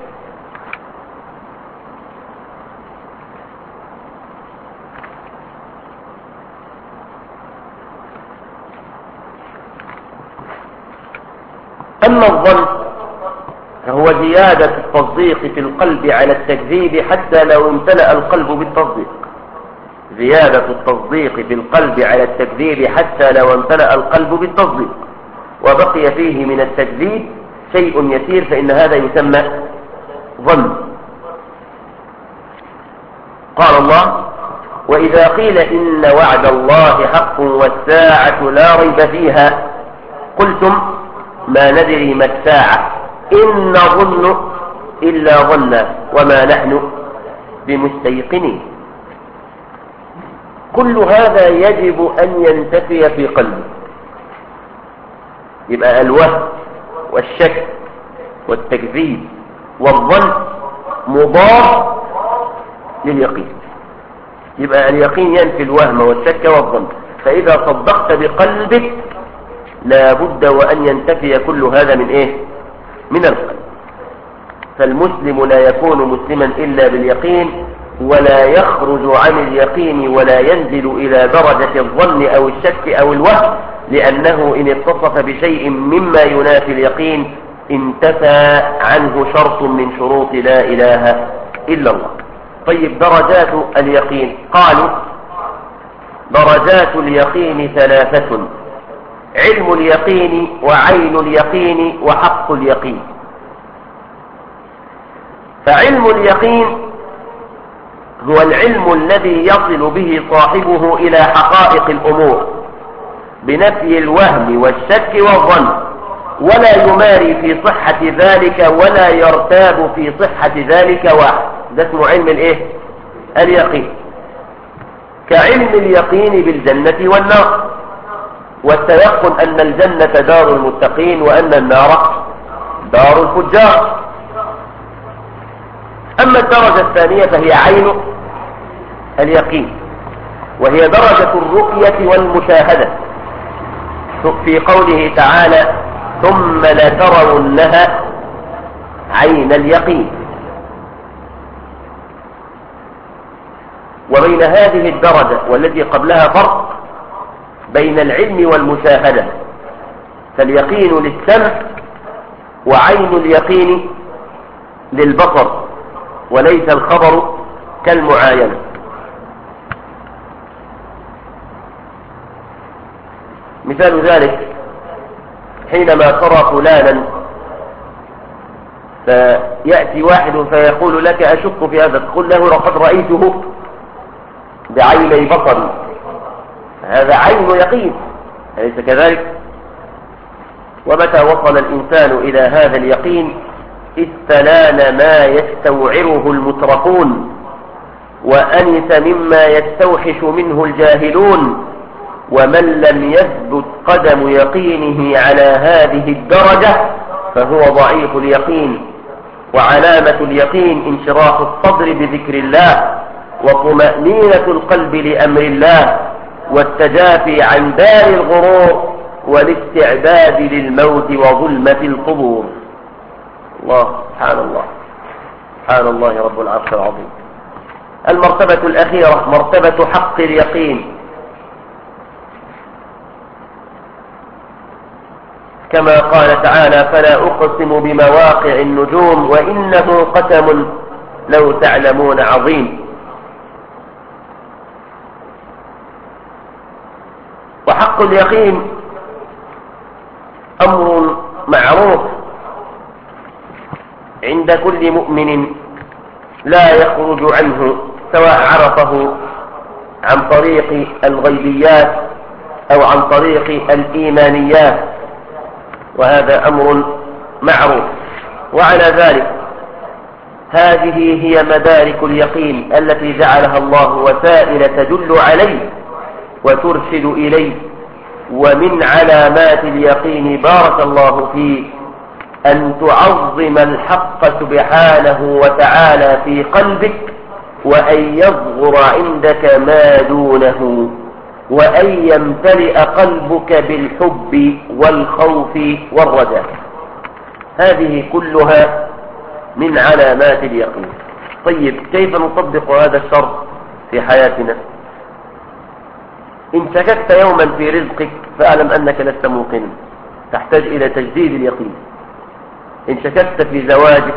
أما الظن فهو زيادة التصديق في القلب على التكذيب حتى لو امتلأ القلب بالتصديق زيادة التصديق في القلب على التكذيب حتى لو امتلأ القلب بالتصديق وبقي فيه من التكذيب شيء يسير، فإن هذا يسمى ظن. قال الله: وإذا قيل إن وعد الله حق والساعة لا ريب فيها قلتم ما ندري ما الساعة إن نظن إلا ظنا وما نحن بمستيقنين. كل هذا يجب أن ينتفي في قلبه. يبقى الوهم والشك والتكذيب والظن مضاف لليقين. يبقى اليقين ينفي الوهم والشك والظن، فإذا صدقت بقلبك لا بد وأن ينتفي كل هذا من إيه؟ من القلب. فالمسلم لا يكون مسلما إلا باليقين، ولا يخرج عن اليقين ولا ينزل إلى درجة الظن أو الشك أو الوهم، لأنه إن اتصف بشيء مما ينافي اليقين انتفى عنه شرط من شروط لا إله إلا الله. طيب، درجات اليقين. قالوا: درجات اليقين ثلاثة: علم اليقين وعين اليقين وحق اليقين. فعلم اليقين هو العلم الذي يصل به صاحبه إلى حقائق الأمور بنفي الوهم والشك والظن، ولا يماري في صحة ذلك ولا يرتاب في صحة ذلك ده اسمه علم الايه؟ اليقين، كعلم اليقين بالجنة والنار، والتيقن أن الجنة دار المتقين وأن النار دار الفجار. أما الدرجة الثانية فهي عين اليقين، وهي درجة الرؤية والمشاهدة، في قوله تعالى ثم لترونها عين اليقين. وبين هذه الدرجة والتي قبلها فرق بين العلم والمشاهدة، فاليقين للسمع وعين اليقين للبصر، وليس الخبر كالمعاينة. مثال ذلك حينما ترى فلانا فيأتي واحد فيقول لك أشك في هذا، تقول له لقد رأيته بعيني بصري، هذا عين يقين، أليس كذلك؟ ومتى وصل الإنسان إلى هذا اليقين استلان ما يستوعره المترفون، وأنس مما يستوحش منه الجاهلون. ومن لم يثبت قدم يقينه على هذه الدرجة فهو ضعيف اليقين. وعلامة اليقين انشراح الصدر بذكر الله، وطمأنينة القلب لأمر الله، والتجافي عن دار الغرور، والاستعداد للموت وظلمة القبور. الله سبحان الله سبحان الله رب العرش العظيم. المرتبة الأخيرة مرتبة حق اليقين، كما قال تعالى فلا أقسم بمواقع النجوم وإنه قسم لو تعلمون عظيم. وحق اليقين أمر معروف عند كل مؤمن لا يخرج عنه، سواء عرفه عن طريق الغيبيات أو عن طريق الإيمانيات، وهذا أمر معروف. وعلى ذلك هذه هي مدارك اليقين التي جعلها الله وسائل تدل عليه وترشد إليه. ومن علامات اليقين بارك الله فيه أن تعظم الحق سبحانه وتعالى في قلبك، وأن يصغر عندك ما دونه، وأن يمتلئ قلبك بالحب والخوف والرجاء. هذه كلها من علامات اليقين. طيب كيف نطبق هذا الشرط في حياتنا؟ إن شككت يوما في رزقك فاعلم أنك لست موقنا، تحتاج إلى تجديد اليقين. إن شككت في زواجك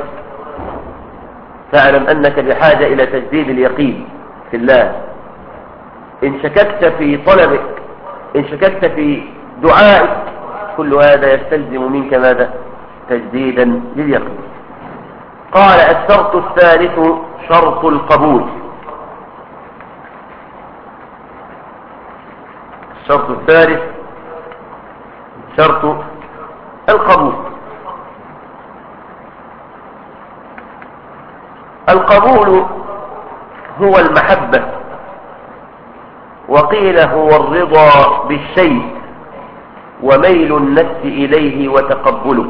فاعلم أنك بحاجة إلى تجديد اليقين في الله. إن شككت في طلبك، إن شككت في دعائك، كل هذا يستلزم منك ماذا؟ تجديدا لليقين. قال الشرط الثالث شرط القبول. الشرط الثالث شرط القبول. القبول هو المحبة، وقيل هو الرضا بالشيء وميل النفس إليه وتقبله.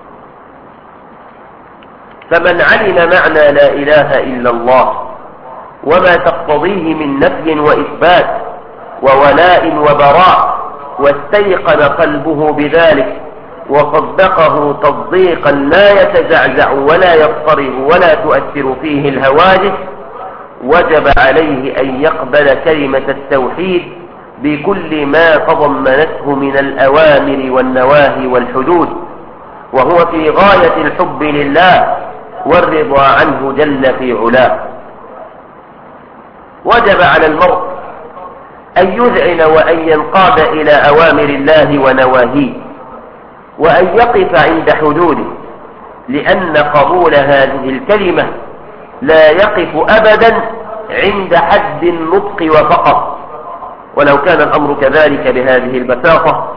فمن علم معنى لا إله إلا الله وما تقتضيه من نفي وإثبات وولاء وبراء، واستيقن قلبه بذلك وصدقه تصديقا لا يتزعزع ولا يضطرب ولا تؤثر فيه الهواجس، وجب عليه أن يقبل كلمة التوحيد بكل ما تضمنته من الأوامر والنواهي والحدود، وهو في غاية الحب لله والرضا عنه جل في علاه. وجب على المرء أن يذعن وأن ينقاد إلى أوامر الله ونواهيه، وأن يقف عند حدوده، لأن قبول هذه الكلمة لا يقف أبدا عند حد النطق وفقط. ولو كان الأمر كذلك بهذه البساطة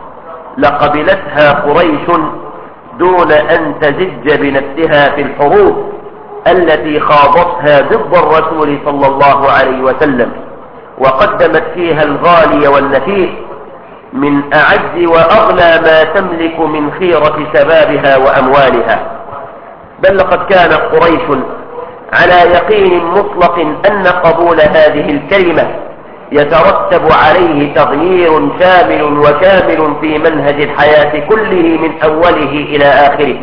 لقبلتها قريش دون أن تزج بنفسها في الحروب، التي خاضتها ضد الرسول صلى الله عليه وسلم، وقدمت فيها الغالي والنفيس من أعز وأغلى ما تملك من خيرة شبابها وأموالها. بل لقد كانت قريش على يقين مطلق أن قبول هذه الكلمة يترتب عليه تغيير شامل وكامل في منهج الحياة كله من أوله إلى آخره،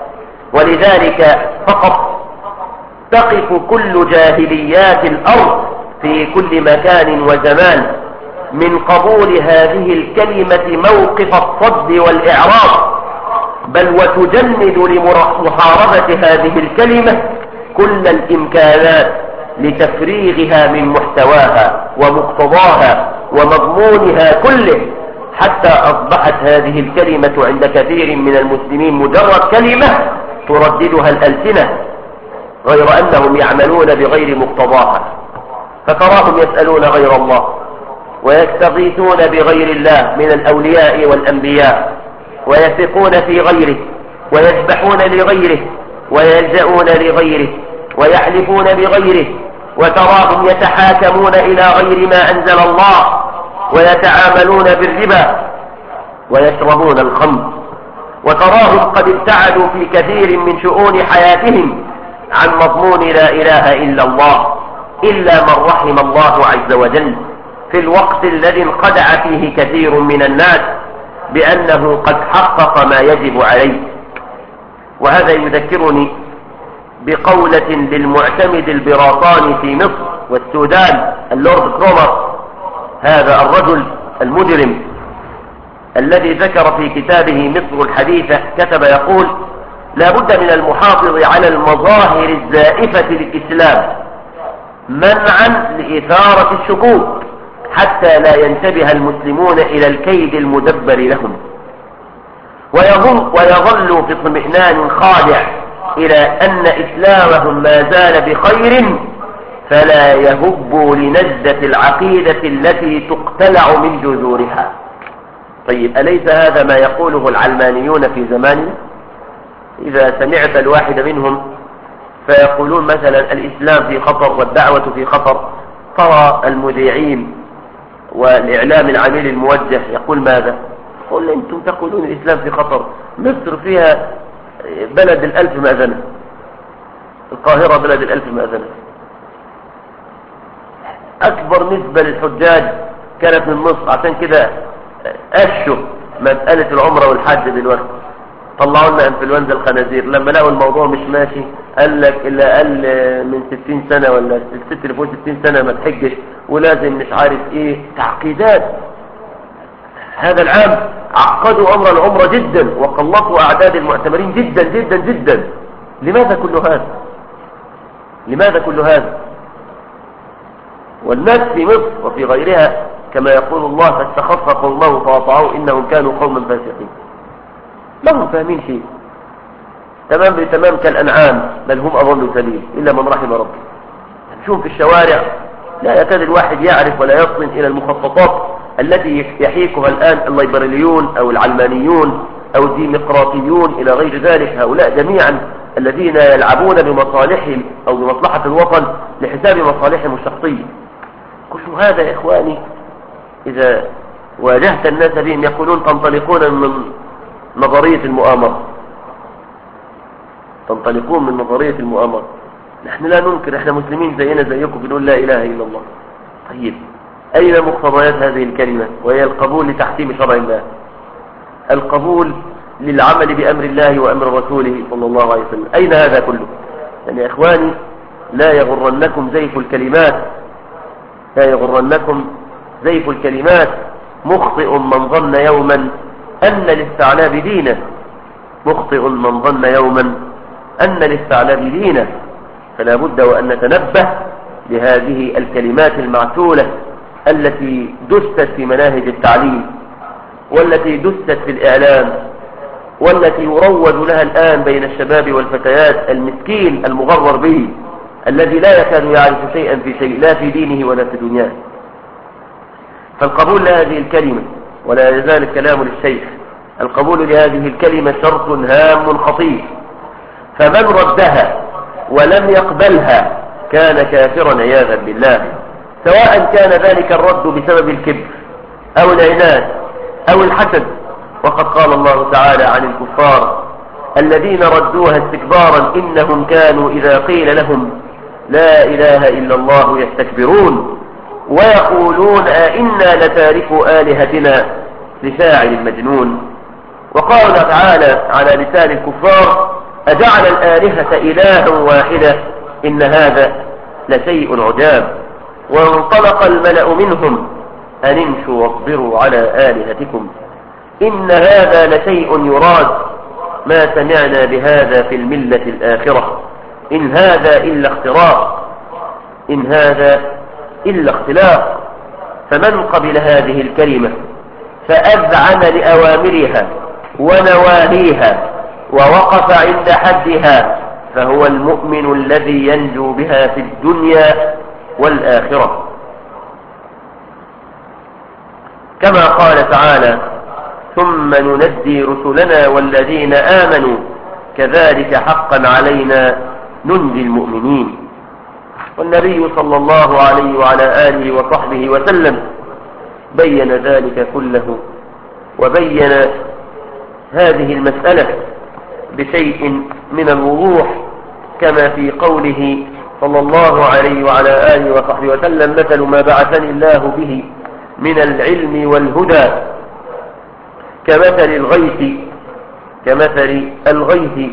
ولذلك فقط تقف كل جاهليات الأرض في كل مكان وزمان من قبول هذه الكلمة موقف الصد والإعراض، بل وتجند لمحاربة هذه الكلمة كل الإمكانات لتفريغها من محتواها ومقتضاها ومضمونها كله، حتى أصبحت هذه الكلمة عند كثير من المسلمين مجرد كلمة ترددها الألسنة، غير أنهم يعملون بغير مقتضاها. فتراهم يسألون غير الله ويستغيثون بغير الله من الأولياء والأنبياء، ويثقون في غيره ويذبحون لغيره ويلجؤون لغيره ويحلفون بغيره، وتراهم يتحاكمون إلى غير ما أنزل الله، ويتعاملون بالربا ويشربون الخمر، وتراهم قد ابتعدوا في كثير من شؤون حياتهم عن مضمون لا إله إلا الله، إلا من رحم الله عز وجل في الوقت الذي انخدع فيه كثير من الناس بأنه قد حقق ما يجب عليه. وهذا يذكرني بقولة للمعتمد البريطاني في مصر والسودان اللورد كرومر، هذا الرجل المجرم الذي ذكر في كتابه مصر الحديثة، كتب يقول: لا بد من المحافظ على المظاهر الزائفة للإسلام منعا لإثارة الشكوك، حتى لا ينتبه المسلمون إلى الكيد المدبر لهم، ويظل, ويظل في اطمئنان خادع إلى أن إسلامهم ما زال بخير، فلا يهبوا لنجدة العقيدة التي تقتلع من جذورها. طيب، أليس هذا ما يقوله العلمانيون في زماننا؟ إذا سمعت الواحد منهم فيقولون مثلا الإسلام في خطر والدعوة في خطر، ترى المذيعين والإعلام العميل الموجه يقول ماذا؟ قل أنتم تقولون الإسلام في خطر، مصر فيها بلد الألف مأذنة، القاهرة بلد الألف مأذنة، أكبر نسبة للحجاج كانت من مصر، عشان كده أشوا مسألة العمرة والحج دلوقتي، طلعوا لنا انفلونزا الخنازير لما لقوا الموضوع مش ماشي، قال لك إلا أقل من ستين سنة ولا الست اللي فوق ستين سنة ما تحجش، ولازم مش عارف إيه، تعقيدات. هذا العام عقدوا أمر العمرة جدا وقلصوا أعداد المعتمرين جدا جدا جدا. لماذا كل هذا؟ لماذا كل هذا؟ والناس في مصر وفي غيرها كما يقول الله: فاستخف قومه فأطاعوه إنهم كانوا قوما فاسقين. ما هم فاهمين شيء، تمام بتمام كالأنعام، بل هم أضلوا سبيل إلا من رحم ربه. نشوف في الشوارع لا يكاد الواحد يعرف ولا يصل إلى المخططات التي يحيكها الآن الليبراليون أو العلمانيون أو الديمقراطيون إلى غير ذلك، هؤلاء جميعا الذين يلعبون بمصالحهم أو بمصلحة الوطن لحساب مصالحهم الشخصية. كل هذا يا إخواني إذا واجهت الناس بهم يقولون تنطلقون من نظرية المؤامرة، تنطلقون من نظرية المؤامرة. نحن لا ننكر، احنا مسلمين زينا زيكم بنقول لا إله إلا الله. طيب، أين مقتضيات هذه الكلمة؟ وهي القبول لتحكيم شرع الله، القبول للعمل بأمر الله وأمر رسوله صلى الله عليه وسلم. أين هذا كله؟ يعني يا إخواني لا يغرنكم زيف الكلمات، لا يغرنكم زيف الكلمات. مخطئ من ظن يوما أن الاستعلاء دينه، مخطئ من ظن يوما أن الاستعلاء دينه. فلا بد وأن نتنبه لهذه الكلمات المعسولة التي دست في مناهج التعليم، والتي دست في الإعلام، والتي يروج لها الآن بين الشباب والفتيات المسكين المغرر به، الذي لا يكاد يعرف شيئا في شيء، لا في دينه ولا في دنياه. فالقبول لهذه الكلمة، ولا يزال الكلام للشيخ، القبول لهذه الكلمة شرط هام خطير، فمن ردها ولم يقبلها كان كافرا عياذا بالله، سواء كان ذلك الرد بسبب الكبر أو العناد أو الحسد. وقد قال الله تعالى عن الكفار الذين ردوها استكبارا إنهم كانوا إذا قيل لهم لا إله إلا الله يستكبرون ويقولون أئنا لتاركو آلهتنا لشاعر مجنون. وقال تعالى على لسان الكفار أجعل الآلهة إلها واحدة إن هذا لشيء عجاب. وانطلق الملأ منهم أن امشوا واصبروا على آلهتكم إن هذا لشيء يراد ما سمعنا بهذا في الملة الآخرة إن هذا إلا اختراق إن هذا إلا اختلاق. فمن قبل هذه الكلمة فأذعن لأوامرها ونواهيها ووقف عند حدها فهو المؤمن الذي ينجو بها في الدنيا والآخرة. كما قال تعالى ثم ننجي رسلنا والذين آمنوا كذلك حقا علينا ننجي المؤمنين. والنبي صلى الله عليه وعلى آله وصحبه وسلم بين ذلك كله، وبين هذه المسألة بشيء من الوضوح كما في قوله صلى الله عليه وعلى آله وصحبه وسلم مثل ما بعثني الله به من العلم والهدى كمثل الغيث كمثل الغيث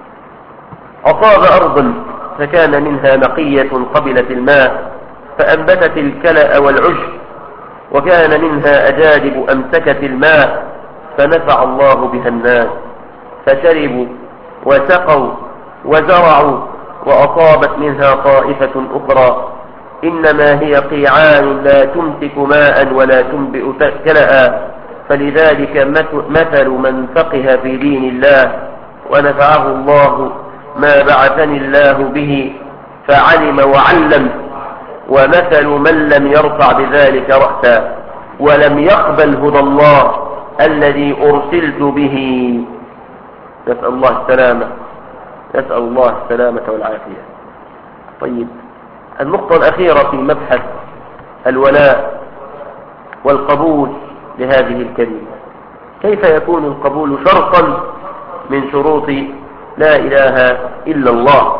أصاب أرضا فكان منها نقية قبلت الماء فأنبتت الكلأ والعشب وكان منها أجادب أمسكت الماء فنفع الله بها الناس فشربوا وسقوا وزرعوا وأصابت منها طائفة أخرى إنما هي قيعان لا تمسك ماء ولا تنبئ كلأ فلذلك مثل من فقه في دين الله ونفعه الله ما بعثني الله به فعلم وعلم ومثل من لم يرفع بذلك رأسا ولم يقبل هدى الله الذي أرسلت به. نسأل الله السلامة نسأل الله السلامة والعافية. طيب، النقطة الأخيرة في مبحث الولاء والقبول لهذه الكلمة، كيف يكون القبول شرطا من شروط لا إله إلا الله؟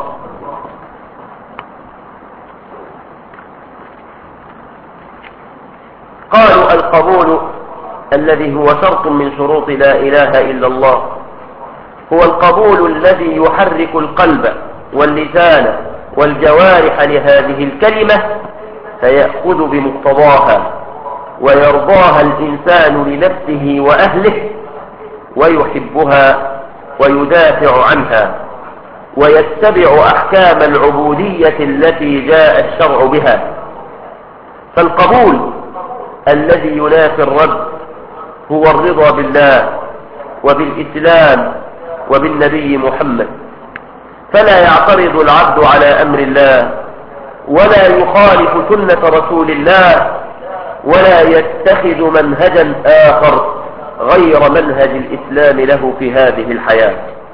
قالوا القبول الذي هو شرط من شروط لا إله إلا الله هو القبول الذي يحرك القلب واللسان والجوارح لهذه الكلمة فيأخذ بمقتضاها ويرضاها الإنسان لنفسه وأهله ويحبها ويدافع عنها ويتبع أحكام العبودية التي جاء الشرع بها. فالقبول الذي ينافي الرد هو الرضا بالله وبالإسلام وبالنبي محمد، فلا يعترض العبد على أمر الله ولا يخالف سنة رسول الله ولا يتخذ منهجا آخر غير منهج الإسلام له في هذه الحياة.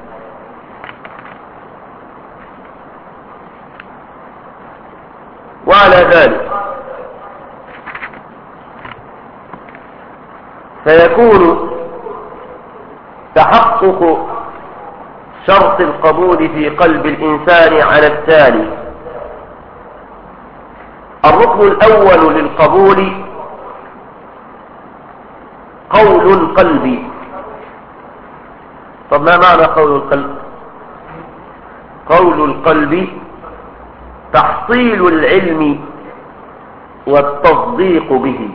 وعلى ذلك فيكون تحقق شرط القبول في قلب الإنسان على التالي: الركن الأول للقبول قول القلب. طب ما معنى قول القلب؟ قول القلب تحصيل العلم والتصديق به،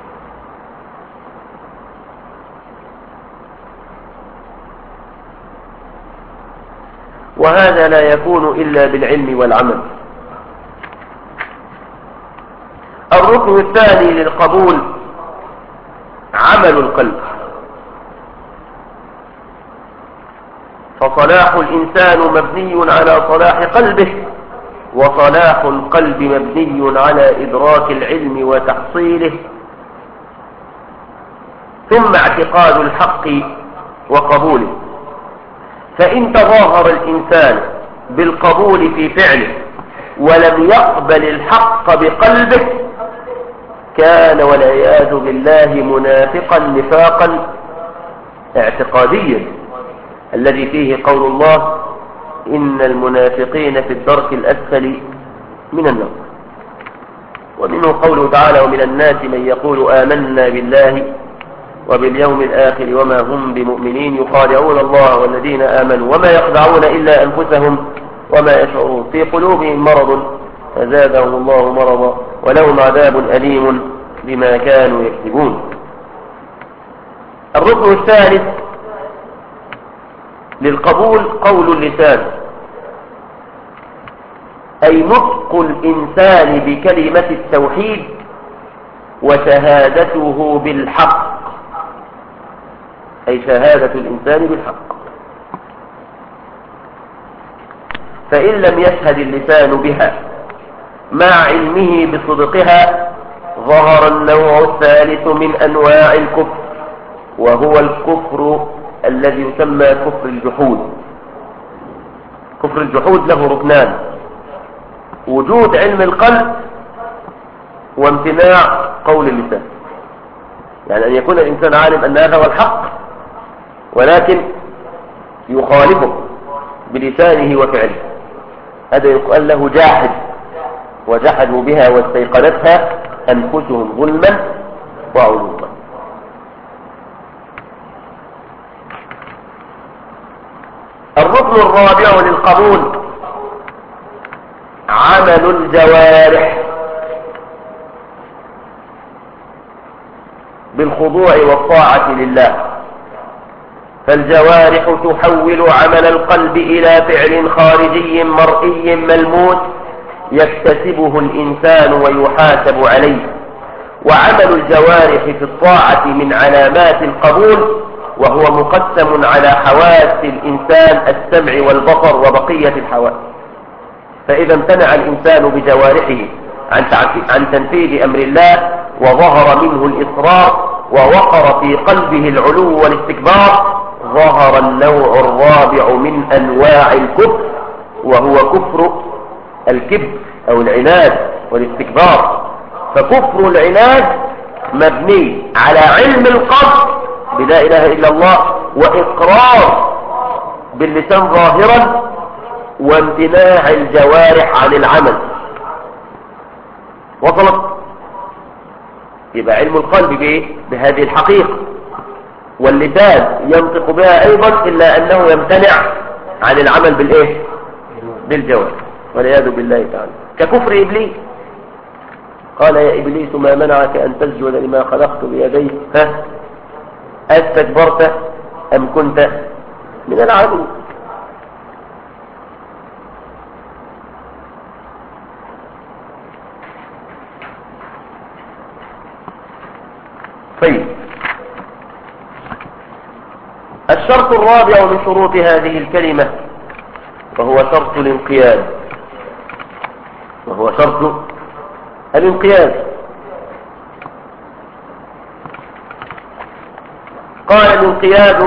وهذا لا يكون إلا بالعلم والعمل. الركن الثاني للقبول عمل القلب، فصلاح الإنسان مبني على صلاح قلبه، وصلاح القلب مبني على إدراك العلم وتحصيله، ثم اعتقاد الحق وقبوله. فإن تظاهر الإنسان بالقبول في فعله ولم يقبل الحق بقلبه كان والعياذ بالله منافقا نفاقا اعتقاديا الذي فيه قول الله إن المنافقين في الدرك الأسفل من النار. ومنه قوله تعالى ومن الناس من يقول آمنا بالله وباليوم الآخر وما هم بمؤمنين يخادعون الله والذين آمنوا وما يخدعون إلا أنفسهم وما يشعرون في قلوبهم مرض فزادهم الله مرضا ولهم عذاب أليم بما كانوا يكذبون. الركن الثالث للقبول قول اللسان، أي نطق الإنسان بكلمة التوحيد وشهادته بالحق، أي شهادة الإنسان بالحق. فإن لم يشهد اللسان بها مع علمه بصدقها ظهر النوع الثالث من أنواع الكفر، وهو الكفر الذي يسمى كفر الجحود. كفر الجحود له ركنان: وجود علم القلب وامتناع قول اللسان. يعني أن يكون الإنسان عالم أن هذا هو الحق ولكن يخالفه بلسانه وفعله، هذا يقال له جاحد. وجحدوا بها واستيقنتها أنفسهم ظلما وعلوا. الركن الرابع للقبول عمل الجوارح بالخضوع والطاعة لله. فالجوارح تحول عمل القلب إلى فعل خارجي مرئي ملموس يكتسبه الإنسان ويحاسب عليه. وعمل الجوارح في الطاعة من علامات القبول، وهو مقسم على حواس الإنسان السمع والبصر وبقية الحواس. فإذا امتنع الإنسان بجوارحه عن تنفيذ أمر الله وظهر منه الإصرار ووقر في قلبه العلو والاستكبار، ظهر النوع الرابع من أنواع الكفر، وهو كفر الكبر أو العناد والاستكبار. فكفر العناد مبني على علم القلب بلا إله إلا الله وإقرار باللسان ظاهرا وامتناع الجوارح عن العمل. وصلت؟ يبقى علم القلب بإيه؟ بهذه الحقيقة، واللسان ينطق بها أيضا إلا أنه يمتنع عن العمل بالإيه؟ بالجوارح والعياذ بالله تعالى. ككفر إبليس، قال يا إبليس ما منعك أن تسجد لما خلقت بيدي ها أستكبرت أم كنت من العالمين. طيب، الشرط الرابع من شروط هذه الكلمة وهو شرط الانقياد، وهو شرط الانقياد. قال الانقياد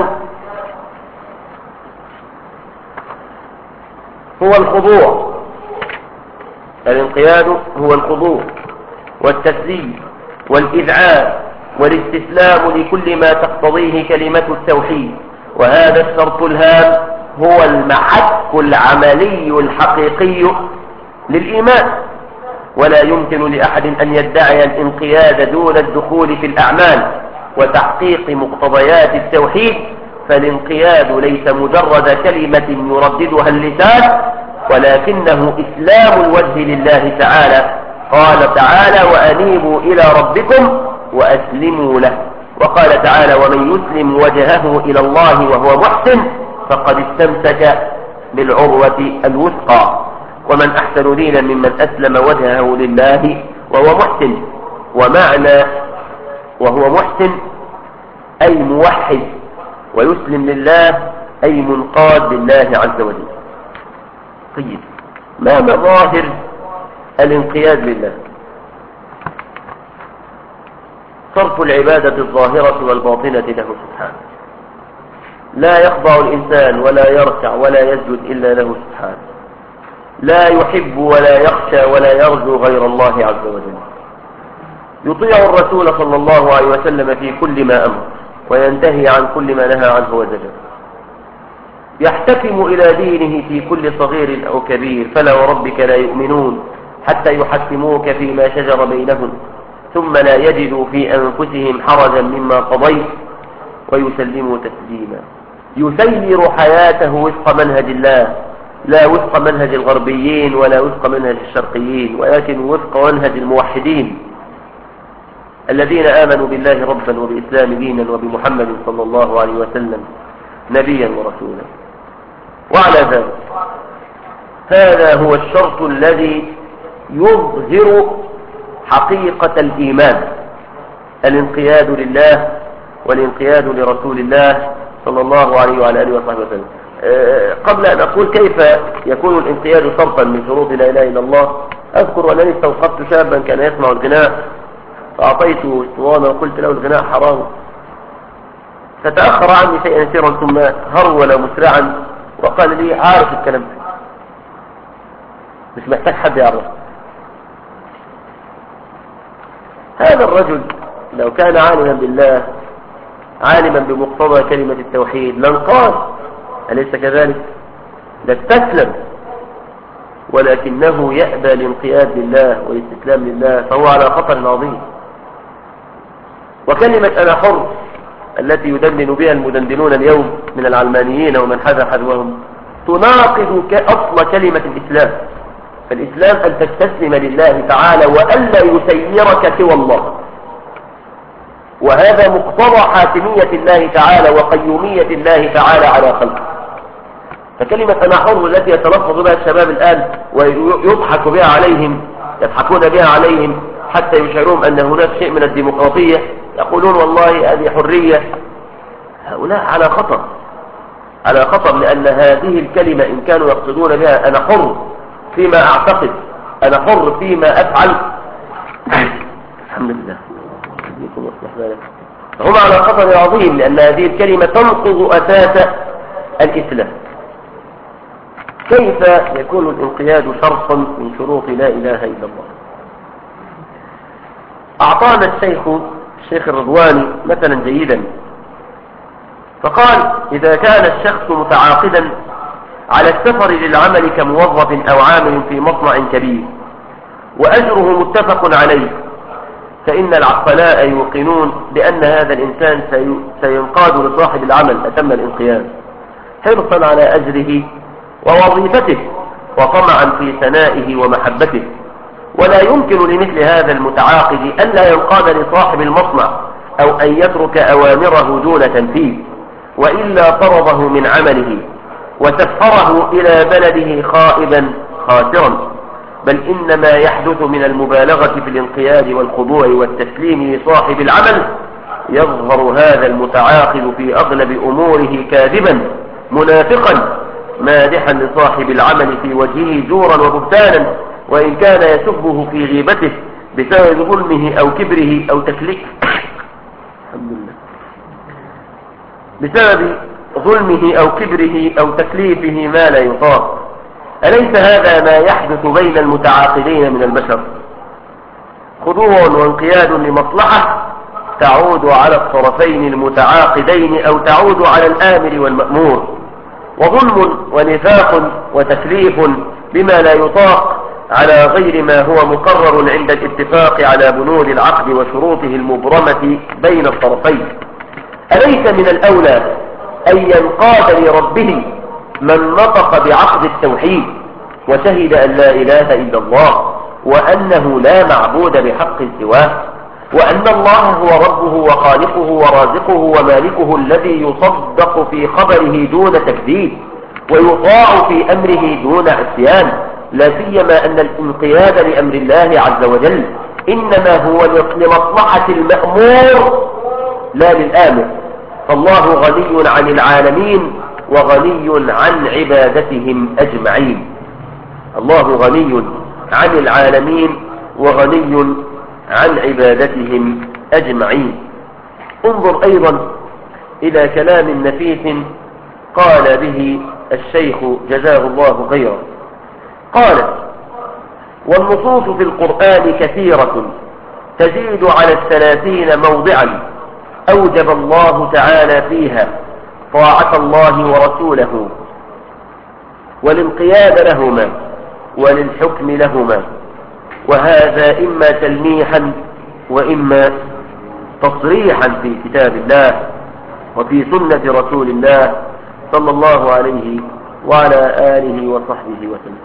هو الخضوع، الانقياد هو الخضوع والتسليم والإذعان والاستسلام لكل ما تقتضيه كلمة التوحيد. وهذا الشرط الهام هو المحك العملي الحقيقي للإيمان، ولا يمكن لأحد أن يدعي الانقياد دون الدخول في الأعمال وتحقيق مقتضيات التوحيد. فالانقياد ليس مجرد كلمة يرددها اللسان، ولكنه إسلام الوجه لله تعالى. قال تعالى وأنيبوا إلى ربكم وأسلموا له. وقال تعالى ومن يسلم وجهه إلى الله وهو محسن فقد استمسك بالعروة الوثقى. ومن أحسن دينا ممن أسلم وجهه لله وهو محسن. ومعنى وهو محسن أي موحد، ويسلم لله أي منقاد لله عز وجل. طيب، ما مظاهر الانقياد لله؟ صرف العبادة الظاهرة والباطنة له سبحانه. لا يخضع الإنسان ولا يركع ولا يسجد إلا له سبحانه. لا يحب ولا يخشى ولا يرجو غير الله عز وجل. يطيع الرسول صلى الله عليه وسلم في كل ما أمر وينتهي عن كل ما نهى عنه وزجر. يحتكم إلى دينه في كل صغير أو كبير. فلا وربك لا يؤمنون حتى يحكموك فيما شجر بينهم ثم لا يجدوا في أنفسهم حرجا مما قضيت ويسلموا تسليما. يسير حياته وفق منهج الله لا وفق منهج الغربيين ولا وفق منهج الشرقيين، ولكن وفق منهج الموحدين الذين آمنوا بالله ربا وبإسلام دينا وبمحمد صلى الله عليه وسلم نبيا ورسولا. وعلى ذلك هذا هو الشرط الذي يظهر حقيقة الإيمان، الانقياد لله والانقياد لرسول الله صلى الله عليه وعلى آله وصحبه وسلم. أه قبل أن أقول كيف يكون الانقياد شرطا من شروط لا إله إلا الله، أذكر أنني استوقفت شابا كان يسمع الغناء فأعطيته اسطوانة وقلت له الغناء حرام، فتأخر عني شيئا يسيرا ثم هرول مسرعا وقال لي عارف الكلام ده، مش محتاج حد يعرف. هذا الرجل لو كان عالما بالله عالما بمقتضى كلمة التوحيد لانقاد، أليس كذلك؟ لاستسلم، ولكنه يأبى الانقياد لله والاستسلام لله، فهو على خطر عظيم. وكلمة أنا حر التي يدندن بها المدندنون اليوم من العلمانيين ومن حذا حذوهم تناقض أصل كلمة الإسلام. فالإسلام أن تستسلم لله تعالى وألا يسيرك سوى الله، وهذا مقتضى حاكمية الله تعالى وقيومية الله تعالى على خلقه. فكلمة أنا حر التي يتلفظ بها الشباب الآن ويضحك بها عليهم، يضحكون بها عليهم حتى يشعرون أن هناك شيء من الديمقراطية، يقولون والله هذه حرية. هؤلاء على خطر، على خطر، لأن هذه الكلمة إن كانوا يقصدون بها أنا حر فيما أعتقد، أنا حر فيما أفعل، الحمد لله هم على خطر عظيم، لأن هذه الكلمة تنقض أساس الإسلام. كيف يكون الانقياد شرطا من شروط لا إله إلا الله؟ أعطانا الشيخ الشيخ الرضواني مثلا جيدا، فقال إذا كان الشخص متعاقدا على السفر للعمل كموظف أو عامل في مصنع كبير وأجره متفق عليه، فإن العقلاء يوقنون بأن هذا الإنسان سينقاد لصاحب العمل أتم الانقياد حرصا على أجره ووظيفته وطمعا في ثنائه ومحبته. ولا يمكن لمثل هذا المتعاقد أن لا ينقاد لصاحب المصنع أو أن يترك أوامره دون تنفيذ، وإلا طرده من عمله وسفره إلى بلده خائبا خاسرا. بل إنما يحدث من المبالغة في الانقياد والخضوع والتسليم لصاحب العمل يظهر هذا المتعاقد في أغلب أموره كاذبا منافقا مادحا لصاحب العمل في وجهه زورا وبهتانا، وإن كان يسبه في غيبته بسبب ظلمه أو كبره أو تكليفه الحمد لله بسبب ظلمه أو كبره أو تكليفه ما لا يطاق. أليس هذا ما يحدث بين المتعاقدين من البشر؟ خضوع وانقياد لمصلحة تعود على الطرفين المتعاقدين أو تعود على الآمر والمأمور، وظلم ونفاق وتكليف بما لا يطاق على غير ما هو مقرر عند الاتفاق على بنود العقد وشروطه المبرمة بين الطرفين. أليس من الأولى أن ينقاد لربه من نطق بعقد التوحيد وشهد أن لا إله إلا الله وأنه لا معبود بحق سواه، وأن الله هو ربه وخالقه ورازقه ومالكه الذي يصدق في خبره دون تكذيب ويطاع في أمره دون عصيان، لا سيما أن الانقياد لأمر الله عز وجل إنما هو لمصلحة المأمور لا للآمر. فالله غني عن العالمين وغني عن عبادتهم أجمعين. الله غني عن العالمين وغني عن عبادتهم أجمعين. انظر أيضا إلى كلام نفيس قال به الشيخ جزاه الله خيرا، قال: والنصوص في القرآن كثيرة تزيد على الثلاثين موضعا أوجب الله تعالى فيها طاعة الله ورسوله والانقياد لهما وللحكم لهما، وهذا إما تلميحا وإما تصريحا في كتاب الله وفي سنة رسول الله صلى الله عليه وعلى آله وصحبه وسلم.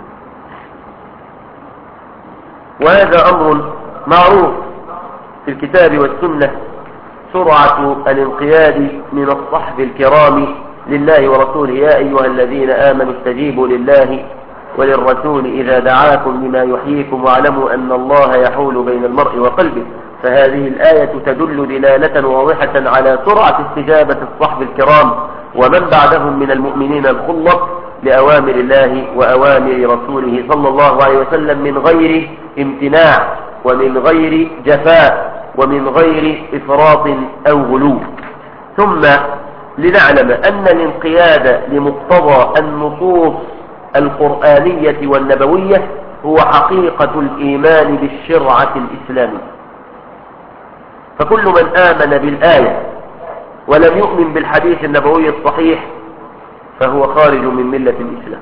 وهذا أمر معروف في الكتاب والسنة، سرعة الانقياد من الصحب الكرام لله ورسوله. يا أيها الذين آمنوا استجيبوا لله وللرسول إذا دعاكم لما يحييكم واعلموا أن الله يحول بين المرء وقلبه. فهذه الآية تدل دلالة واضحة على سرعة استجابة الصحب الكرام ومن بعدهم من المؤمنين الخلص لأوامر الله وأوامر رسوله صلى الله عليه وسلم من غير امتناع ومن غير جفاء ومن غير إفراط أو غلو. ثم لنعلم أن الانقياد لمقتضى النصوص القرآنية والنبوية هو حقيقة الإيمان بالشرعة الإسلامية. فكل من آمن بالآية ولم يؤمن بالحديث النبوي الصحيح فهو خارج من ملة الإسلام،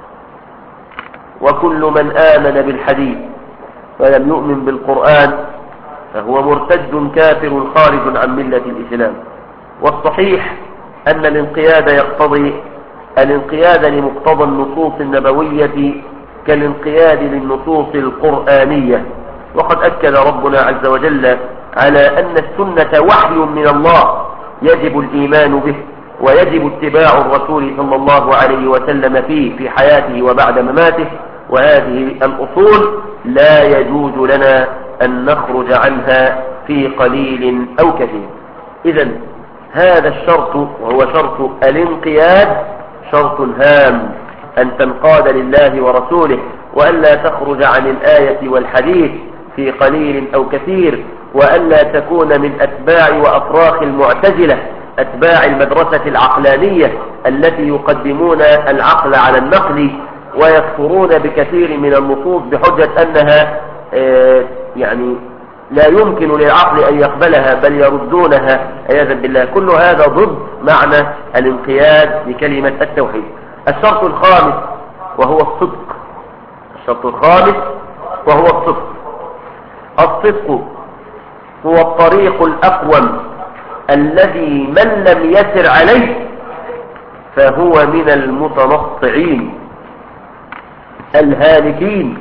وكل من آمن بالحديث ولم يؤمن بالقرآن فهو مرتد كافر خارج عن ملة الإسلام. والصحيح أن الانقياد يقتضي الانقياد لمقتضى النصوص النبوية كالانقياد للنصوص القرآنية. وقد أكد ربنا عز وجل على أن السنة وحي من الله يجب الإيمان به ويجب اتباع الرسول صلى الله عليه وسلم فيه في حياته وبعد مماته، وهذه الأصول لا يجوز لنا أن نخرج عنها في قليل أو كثير. إذن هذا الشرط وهو شرط الانقياد شرط هام، أن تنقاد لله ورسوله وألا تخرج عن الآية والحديث في قليل أو كثير، وألا تكون من أتباع وأفراخ المعتزلة أتباع المدرسة العقلانية التي يقدمون العقل على النقل ويكفرون بكثير من النصوص بحجة أنها يعني لا يمكن للعقل أن يقبلها بل يردونها عياذا بالله. كل هذا ضد معنى الانقياد لكلمة التوحيد. الشرط الخامس وهو الصدق. الشرط الخامس وهو الصدق. الصدق هو الطريق الأقوم الذي من لم يسر عليه فهو من المتنطعين الهالكين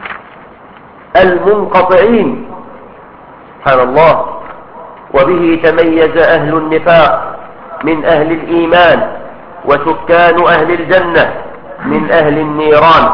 المنقطعين. سبحان الله. وبه تميز أهل النفاق من أهل الإيمان، وسكان أهل الجنة من أهل النيران.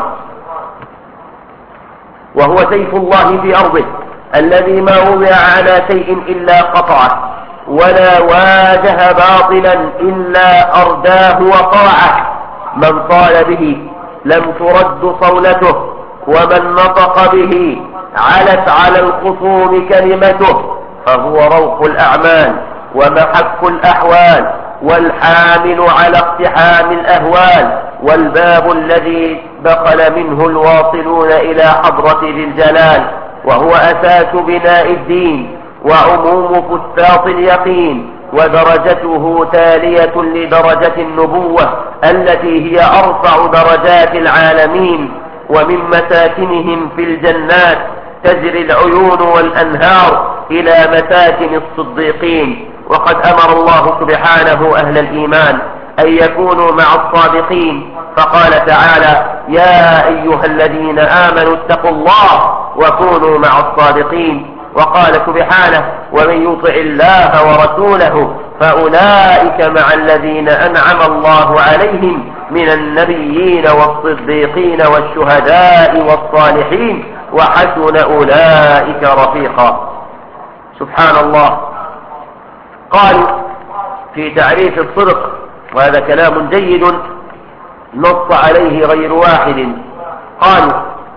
وهو سيف الله في أرضه الذي ما وضع على شيء إلا قطعه، ولا واجه باطلا إلا أرداه وقرعه. من قال به لم ترد صولته، ومن نطق به علت على الخصوم كلمته، فهو روح الأعمال ومحك الأحوال والحامل على اقتحام الأهوال، والباب الذي دخل منه الواصلون إلى حضرة ذي الجلال، وهو أساس بناء الدين وعموم فساط اليقين، ودرجته تالية لدرجة النبوة التي هي أرفع درجات العالمين. ومن مساكنهم في الجنات تجري العيون والأنهار إلى مساكن الصديقين. وقد أمر الله سبحانه أهل الإيمان أن يكونوا مع الصادقين، فقال تعالى: يا أيها الذين آمنوا اتقوا الله وكونوا مع الصادقين. وقال سبحانه: ومن يطع الله ورسوله فأولئك مع الذين أنعم الله عليهم من النبيين والصديقين والشهداء والصالحين وحسن أولئك رفيقا. سبحان الله. قالوا في تعريف الصدق، وهذا كلام جيد نص عليه غير واحد، قالوا: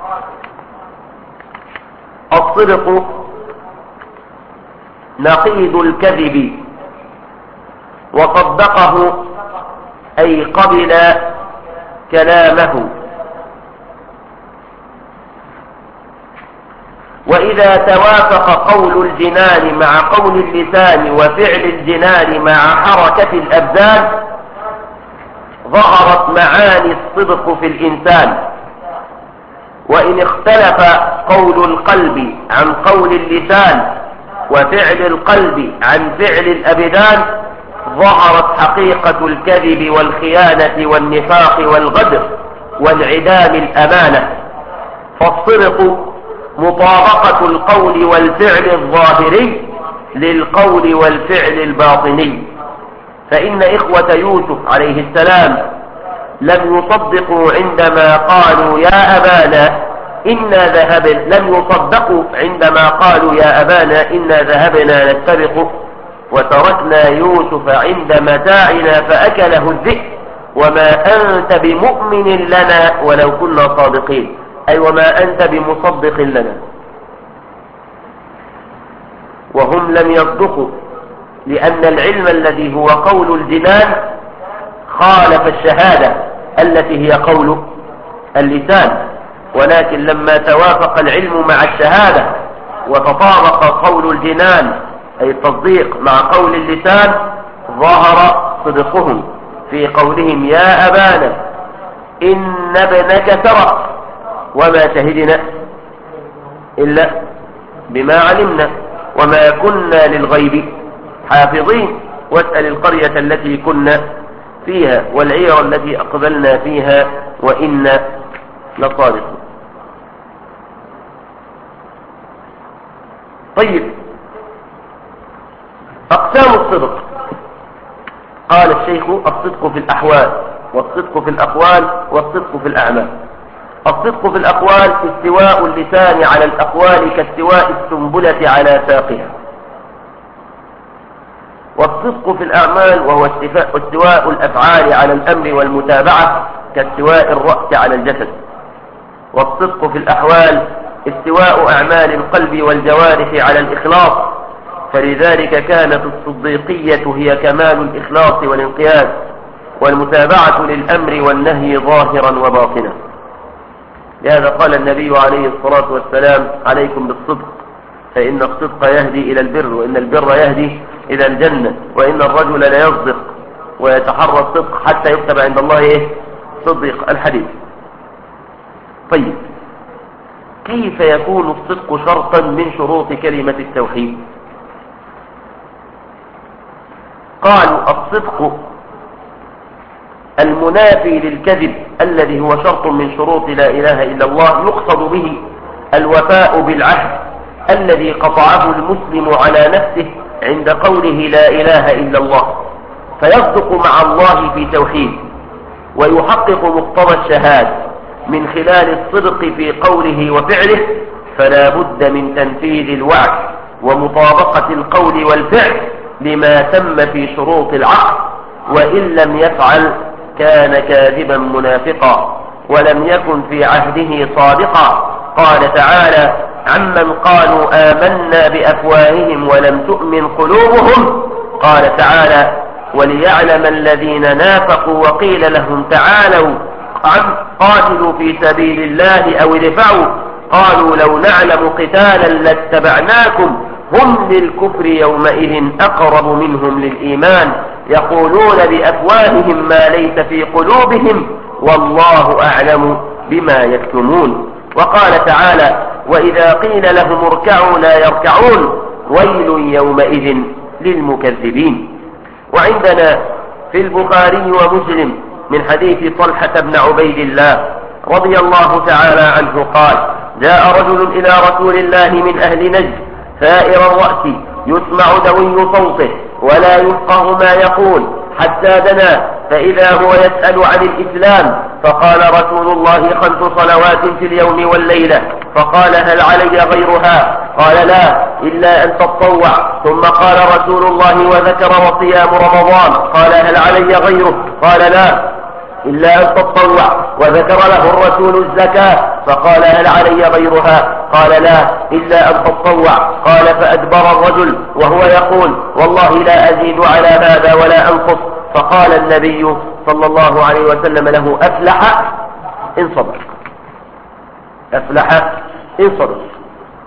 الصدق نقيض الكذب، وصدقه أي قبل كلامه. وإذا توافق قول الجنان مع قول اللسان وفعل الجنان مع حركة الأبدان ظهرت معاني الصدق في الإنسان. وإن اختلف قول القلب عن قول اللسان وفعل القلب عن فعل الأبدان ظهرت حقيقة الكذب والخيانة والنفاق والغدر وانعدام الأمانة. فالصدق مطابقة القول والفعل الظاهري للقول والفعل الباطني. فإن إخوة يوسف عليه السلام لم يصدقوا عندما قالوا يا أبانا إنا ذهبنا لم يصدقوا عندما قالوا يا أبانا إنا ذهبنا نستبق وتركنا يوسف عند متاعنا فأكله الذئب وما أنت بمؤمن لنا ولو كنا صادقين، أي وما أنت بمصدق لنا. وهم لم يصدقوا لأن العلم الذي هو قول الجنان خالف الشهادة التي هي قول اللسان. ولكن لما توافق العلم مع الشهادة وتطابق قول الجنان أي التصديق مع قول اللسان ظهر صدقهم في قولهم يا أبانا إن ابنك سرق وما شهدنا إلا بما علمنا وما كنا للغيب حافظين واسأل القرية التي كنا فيها والعير التي أقبلنا فيها وإنا لصادقون. طيب، أقسام الصدق. قال الشيخ الصدق في الأحوال والصدق في الأقوال والصدق في الأعمال. الصدق في الأقوال استواء اللسان على الأقوال كاستواء السنبلة على ساقها. والصدق في الأعمال وهو استواء الأفعال على الأمر والمتابعة كاستواء الرأس على الجسد. والصدق في الأحوال استواء أعمال القلب والجوارح على الإخلاص، فلذلك كانت الصديقية هي كمال الإخلاص والانقياد، والمتابعة للأمر والنهي ظاهرا وباطنا. لهذا قال النبي عليه الصلاة والسلام عليكم بالصدق فإن الصدق يهدي إلى البر وإن البر يهدي إلى الجنة وإن الرجل ليصدق ويتحرى الصدق حتى يكتب عند الله إيه؟ صدق. الحديث. طيب، كيف يكون الصدق شرطا من شروط كلمة التوحيد؟ قالوا الصدق المنافي للكذب الذي هو شرط من شروط لا إله إلا الله يقصد به الوفاء بالعهد الذي قطعه المسلم على نفسه عند قوله لا إله إلا الله، فيصدق مع الله في توحيد ويحقق مقتضى الشهادة من خلال الصدق في قوله وفعله، فلا بد من تنفيذ الوعد ومطابقة القول والفعل لما تم في شروط العقد، وإن لم يفعل كان كاذبا منافقا ولم يكن في عهده صادقا. قال تعالى عمن قالوا آمنا بأفواههم ولم تؤمن قلوبهم، قال تعالى وليعلم الذين نافقوا وقيل لهم تعالوا قاتلوا في سبيل الله أو ادفعوا قالوا لو نعلم قتالا لاتبعناكم هم للكفر يومئذ أقرب منهم للإيمان يقولون بأفواههم ما ليس في قلوبهم والله أعلم بما يكتمون. وقال تعالى وإذا قيل لهم اركعوا لا يركعون ويل يومئذ للمكذبين. وعندنا في البخاري ومسلم من حديث طلحة بن عبيد الله رضي الله تعالى عنه قال جاء رجل إلى رسول الله من أهل نجد ثائر الرأس يسمع دوي صوته ولا يفقه ما يقول حتى دنا فإذا هو يسأل عن الإسلام فقال رسول الله خمس صلوات في اليوم والليلة فقال هل علي غيرها؟ قال لا إلا أن تتطوع. ثم قال رسول الله وذكر وصيام رمضان قال هل علي غيره؟ قال لا إلا أن تتطوع. وذكر له الرسول الزكاة فقال هل علي غيرها؟ قال لا إلا أن تتطوع. قال فأدبر الرجل وهو يقول والله لا أزيد على هذا ولا أنقص. فقال النبي صلى الله عليه وسلم له أفلح إن صدق، أفلح إن صدق.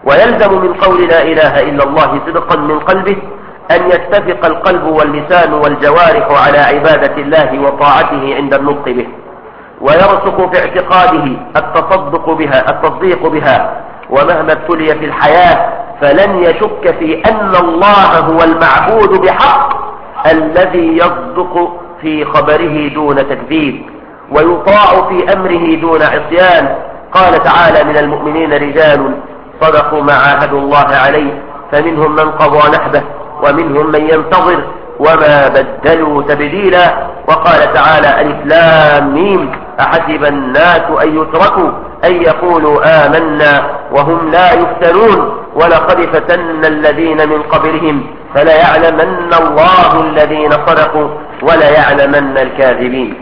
ويلزم من قول لا إله إلا الله صدقا من قلبه أن يتفق القلب واللسان والجوارح على عبادة الله وطاعته عند النطق به، ويرسخ في اعتقاده التصدق بها التصديق بها، ومهما ابتلي في الحياة فلن يشك في أن الله هو المعبود بحق الذي يصدق في خبره دون تكذيب، ويطاع في أمره دون عصيان. قال تعالى: من المؤمنين رجال صدقوا ما عاهدوا الله عليه فمنهم من قضى نحبه ومنهم من ينتظر وما بدلوا تبديلا. وقال تعالى: ألف لام ميم أحسب الناس أن يتركوا أن يقولوا آمنا وهم لا يفتنون ولقد فتنا الذين من قبلهم فليعلمن الله الذين صدقوا وليعلمن الكاذبين.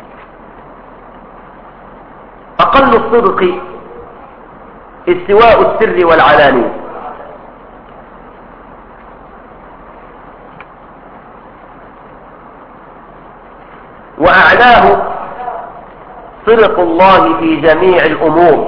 أقل الصدق استواء السر والعلانية، وأعلاه صدق الله في جميع الأمور،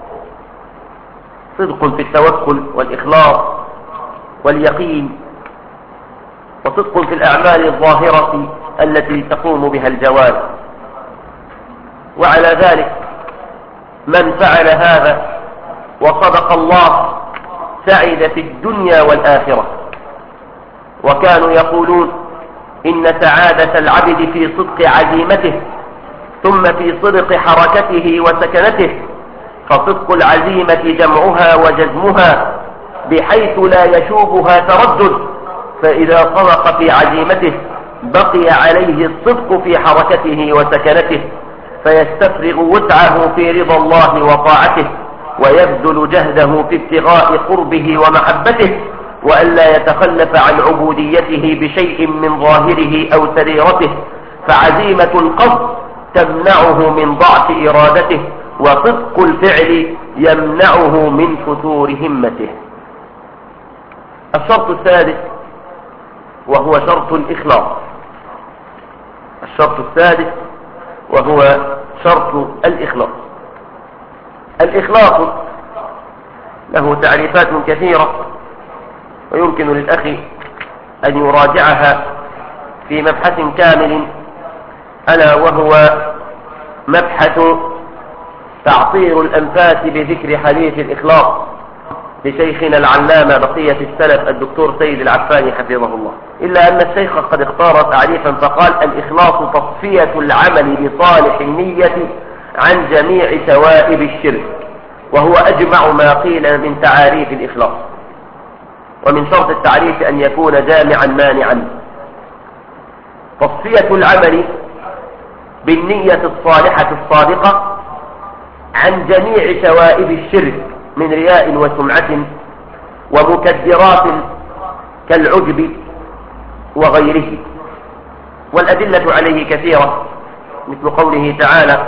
صدق في التوكل والإخلاص واليقين، وصدق في الأعمال الظاهرة التي تقوم بها الجوارح. وعلى ذلك من فعل هذا وصدق الله سعد في الدنيا والآخرة. وكانوا يقولون إن سعادة العبد في صدق عزيمته ثم في صدق حركته وسكنته، فصدق العزيمة جمعها وجزمها بحيث لا يشوبها تردد، فإذا صدق في عزيمته بقي عليه الصدق في حركته وسكنته، فيستفرغ وسعه في رضا الله وطاعته، ويبذل جهده في ابتغاء قربه ومحبته، وألا يتخلف عن عبوديته بشيء من ظاهره أو سريرته. فعزيمة القصد تمنعه من ضعف إرادته، وصدق الفعل يمنعه من فتور همته. الشرط الثالث وهو شرط الإخلاص. الشرط الثالث وهو شرط الإخلاص. الإخلاص له تعريفات كثيرة، ويمكن للأخ أن يراجعها في مبحث كامل، ألا وهو مبحث تعطير الأنفاس بذكر حديث الإخلاص لشيخنا العلامة بقية السلف الدكتور سيد العفاني حفظه الله. إلا أن الشيخ قد اختار تعريفا فقال: الإخلاص تصفية العمل بصالح النية عن جميع شوائب الشرك، وهو أجمع ما قيل من تعاريف الإخلاص. ومن شرط التعريف أن يكون جامعا مانعا. تصفية العمل بالنية الصالحة الصادقة عن جميع شوائب الشرك من رياء وسمعة ومكدرات كالعجب وغيره. والأدلة عليه كثيرة، مثل قوله تعالى: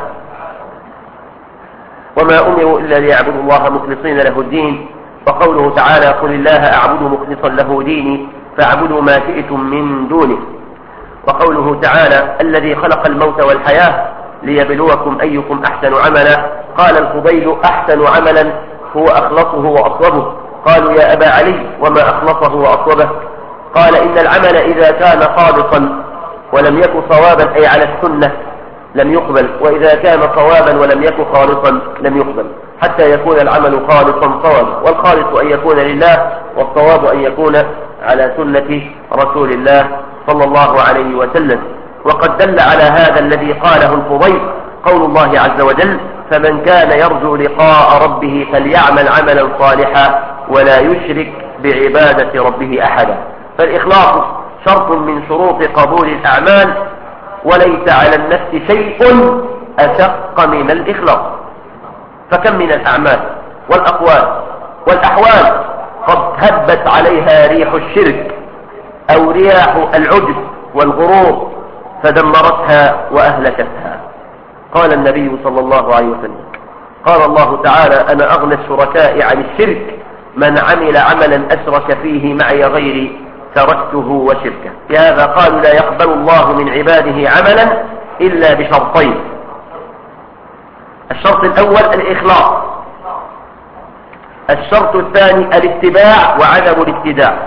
وما أمروا إلا ليعبدوا الله مخلصين له الدين، وقوله تعالى: قل الله أعبد مخلصا له ديني فاعبدوا ما شئتم من دونه. وقوله تعالى: الذي خلق الموت والحياة ليبلوكم أيكم أحسن عملا. قال الفضيل: أحسن عملا هو أخلصه وأصوبه. قالوا: يا أبا علي وما أخلصه وأصوبه؟ قال: إن العمل إذا كان خالصا ولم يكن صوابا أي على السنة لم يقبل، وإذا كان صوابا ولم يكن خالصا لم يقبل، حتى يكون العمل خالصا صوابا. والخالص أن يكون لله، والصواب أن يكون على سنة رسول الله صلى الله عليه وسلم. وقد دل على هذا الذي قاله الفضيل قول الله عز وجل: فمن كان يرجو لقاء ربه فليعمل عملا صالحا ولا يشرك بعبادة ربه أحدا. فالإخلاص شرط من شروط قبول الأعمال، وليس على النفس شيء أشق من الإخلاص. فكم من الأعمال والأقوال والأحوال قد هبت عليها ريح الشرك أو رياح العجب والغرور فدمرتها وأهلكتها. قال النبي صلى الله عليه وسلم: قال الله تعالى: أنا أغنى الشركاء عن الشرك، من عمل عملا أشرك فيه معي غيري تركته وشركه. في هذا قالوا: لا يقبل الله من عباده عملا إلا بشرطين. الشرط الأول الإخلاص. الشرط الثاني الاتباع وعدم الابتداع.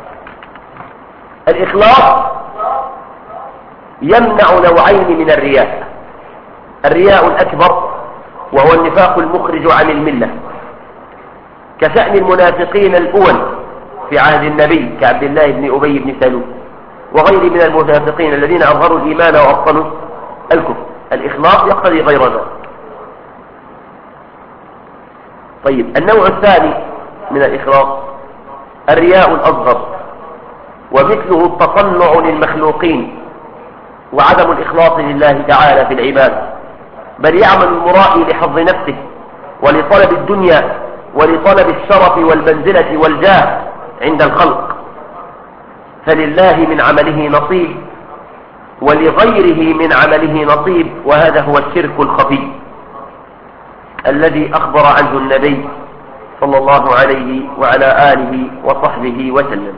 الإخلاص يمنع نوعين من الرياء: الرياء الأكبر وهو النفاق المخرج عن الملة كشأن المنافقين الأول في عهد النبي كعبد الله بن أبي بن سلول وغير من المنافقين الذين أظهروا الإيمان وأبطنوا الكفر. الإخلاص يقتضي غير ذلك. طيب، النوع الثاني من الإخلاص الرياء الأصغر، ومثله التصنع للمخلوقين وعدم الإخلاص لله تعالى في العبادة، بل يعمل المرائي لحظ نفسه ولطلب الدنيا ولطلب الشرف والمنزلة والجاه عند الخلق، فلله من عمله نصيب ولغيره من عمله نصيب، وهذا هو الشرك الخفي الذي أخبر عنه النبي صلى الله عليه وعلى آله وصحبه وسلم.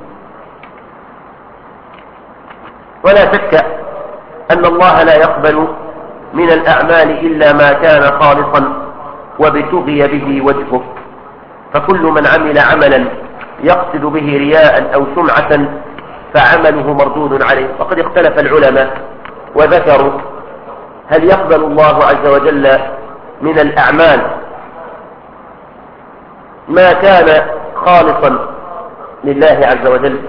ولا شك أن الله لا يقبل من الأعمال إلا ما كان خالصا وابتغي به وجهه، فكل من عمل عملا يقصد به رياء أو سمعة فعمله مردود عليه. وقد اختلف العلماء وذكروا هل يقبل الله عز وجل من الأعمال ما كان خالصا لله عز وجل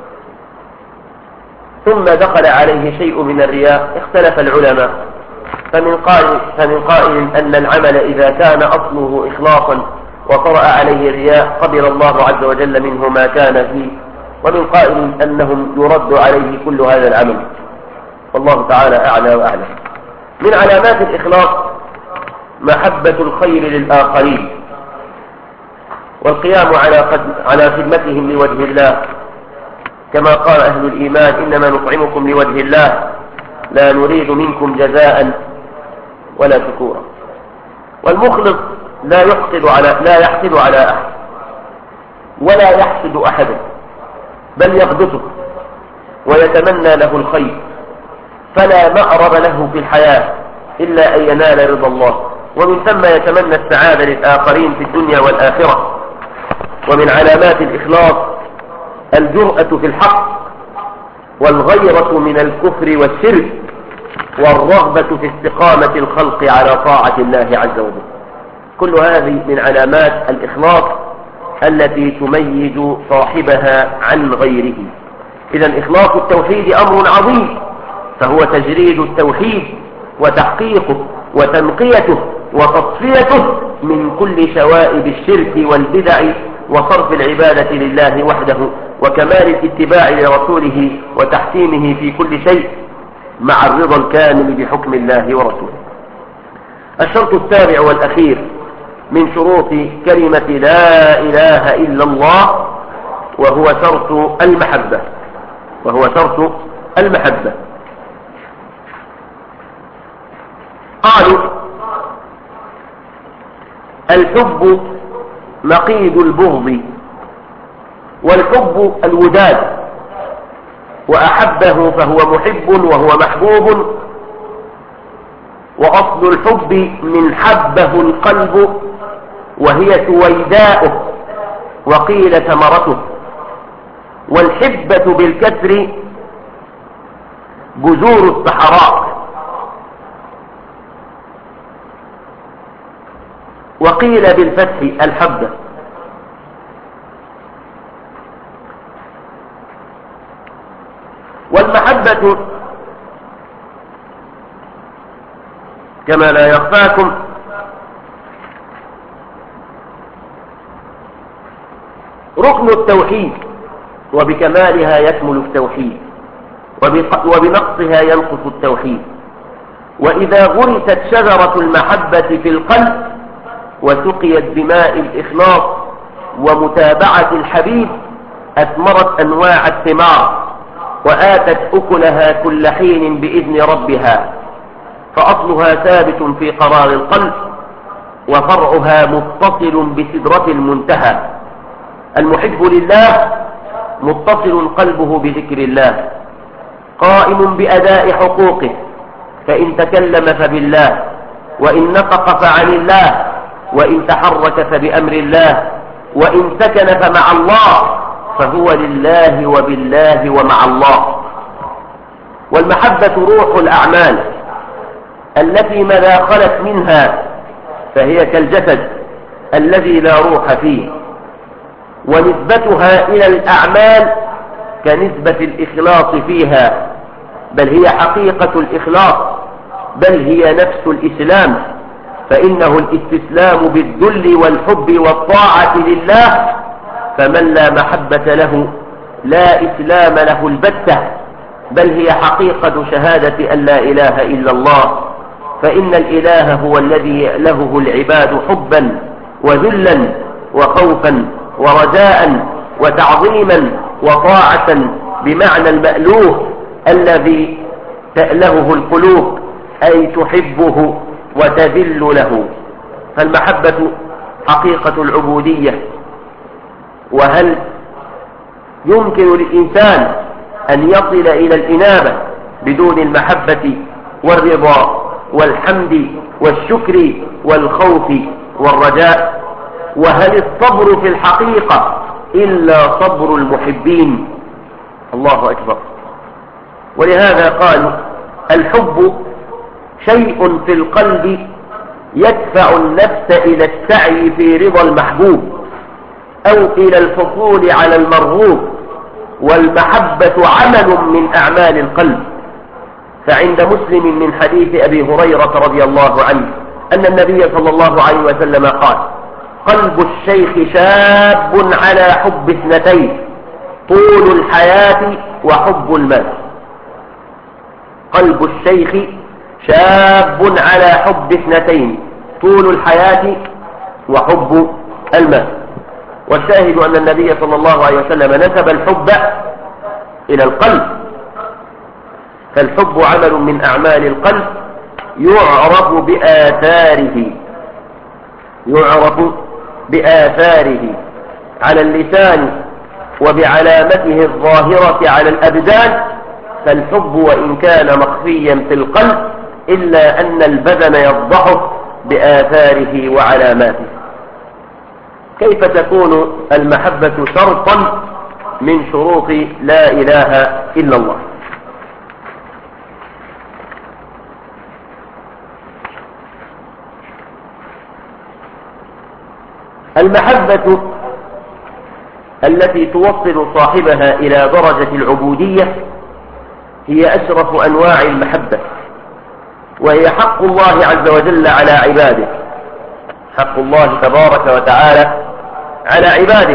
ثم دخل عليه شيء من الرياء. اختلف العلماء، فمن قائل, فمن قائل أن العمل إذا كان أصله إخلاصا وطرأ عليه الرياء قبل الله عز وجل منه ما كان فيه، ومن قائل أنهم يرد عليه كل هذا العمل، والله تعالى أعلى وأعلم. من علامات الإخلاص محبة الخير للآخرين والقيام على على خدمتهم لوجه الله، كما قال أهل الإيمان: إنما نطعمكم لوجه الله لا نريد منكم جزاء ولا شكورا. والمخلص لا يحقد على لا يحقد على أحد ولا يحسد أحدا، بل يغبطه ويتمنى له الخير، فلا مأرب له في الحياة إلا أن ينال رضا الله، ومن ثم يتمنى السعادة للآخرين في الدنيا والآخرة. ومن علامات الإخلاص الجرأة في الحق والغيرة من الكفر والشرك والرغبة في استقامة الخلق على طاعة الله عز وجل. كل هذه من علامات الإخلاص التي تميز صاحبها عن غيره. إذن إخلاص التوحيد أمر عظيم، فهو تجريد التوحيد وتحقيقه وتنقيته وتصفيته من كل شوائب الشرك والبدع وصرف العبادة لله وحده وكمال الاتباع لرسوله وتحكيمه في كل شيء مع الرضا الكامل بحكم الله ورسوله. الشرط السابع والأخير من شروط كلمة لا إله إلا الله وهو شرط المحبة وهو شرط المحبة. قالوا: الحب نقيض البغض، والحب الوداد، وأحبه فهو محب وهو محبوب، وأصل الحب من حبه القلب وهي سويداؤه، وقيل ثمرته، والحبة بالكسر بذور الصحراء، وقيل بالفتح الحبة. والمحبة كما لا يخفاكم ركن التوحيد، وبكمالها يكمل التوحيد، وبنقصها ينقص التوحيد. وإذا غرست شجرة المحبة في القلب وسقيت بماء الإخلاص ومتابعة الحبيب أثمرت أنواع الثمار وآتت أكلها كل حين بإذن ربها، فأصلها ثابت في قرار القلب وفرعها متصل بسدرة المنتهى. المحب لله متصل قلبه بذكر الله، قائم بأداء حقوقه، فإن تكلم فبالله، وإن نطق فعن الله، وإن تحرك فبأمر الله، وإن سكن فمع الله فهو لله وبالله ومع الله. والمحبة روح الأعمال التي ماذا خلت منها فهي كالجسد الذي لا روح فيه، ونسبتها إلى الأعمال كنسبة الإخلاص فيها، بل هي حقيقة الإخلاص، بل هي نفس الإسلام، فإنه الاستسلام بالذل والحب والطاعة لله، فمن لا محبة له لا إسلام له البتة، بل هي حقيقة شهادة أن لا إله إلا الله، فإن الإله هو الذي يألهه العباد حبا وذلا وخوفا ورجاء وتعظيما وطاعة بمعنى المألوه الذي تألهه القلوب، أي تحبه وتذل له. فالمحبة حقيقة العبودية. وهل يمكن للإنسان أن يصل إلى الإنابة بدون المحبة والرضا والحمد والشكر والخوف والرجاء؟ وهل الصبر في الحقيقة إلا صبر المحبين؟ الله أكبر. ولهذا قالوا الحب شيء في القلب يدفع النفس إلى السعي في رضا المحبوب أو إلى الحصول على المرغوب، والمحبة عمل من أعمال القلب. فعند مسلم من حديث أبي هريرة رضي الله عنه أن النبي صلى الله عليه وسلم قال: قلب الشيخ شاب على حب اثنتين، طول الحياة وحب المال. قلب الشيخ شاب على حب اثنتين، طول الحياة وحب المال. والشاهد أن النبي صلى الله عليه وسلم نسب الحب إلى القلب، فالحب عمل من أعمال القلب يعرف بآثاره يعرف بآثاره على اللسان وبعلامته الظاهرة على الأبدان. فالحب وإن كان مخفيا في القلب إلا أن البدن يفضحه بآثاره وعلاماته. كيف تكون المحبة شرطا من شروط لا إله إلا الله؟ المحبة التي توصل صاحبها إلى درجة العبودية هي أشرف أنواع المحبة، وهي حق الله عز وجل على عباده، حق الله تبارك وتعالى على عباده،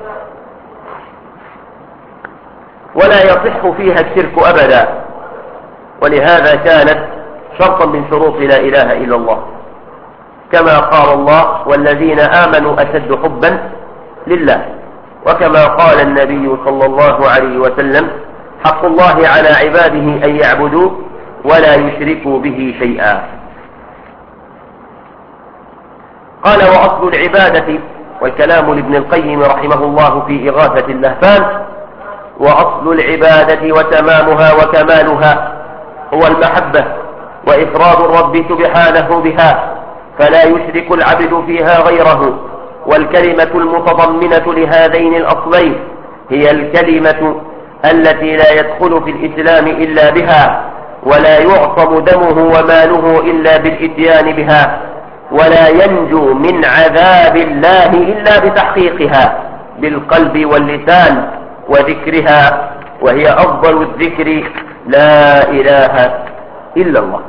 ولا يصح فيها الشرك أبدا، ولهذا كانت شرطا من شروط لا إله إلا الله، كما قال الله: والذين آمنوا أشد حبا لله. وكما قال النبي صلى الله عليه وسلم: حق الله على عباده أن يعبدوا ولا يشركوا به شيئا. قال: وأصل العبادة، والكلام لابن القيم رحمه الله في إغاثة اللهفان: وأصل العبادة وتمامها وكمالها هو المحبة وإفراد الرب سبحانه بها، فلا يشرك العبد فيها غيره. والكلمة المتضمنة لهذين الأصلين هي الكلمة التي لا يدخل في الإسلام إلا بها، ولا يعصم دمه وماله إلا بالإتيان بها، ولا ينجو من عذاب الله إلا بتحقيقها بالقلب واللسان وذكرها، وهي أفضل الذكر لا إله إلا الله.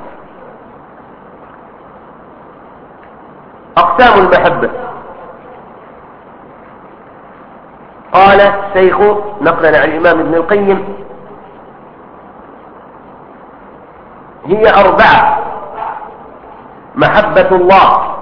أقسام المحبة. قال الشيخ نقلا عن الإمام ابن القيم: هي أربعة: محبة الله،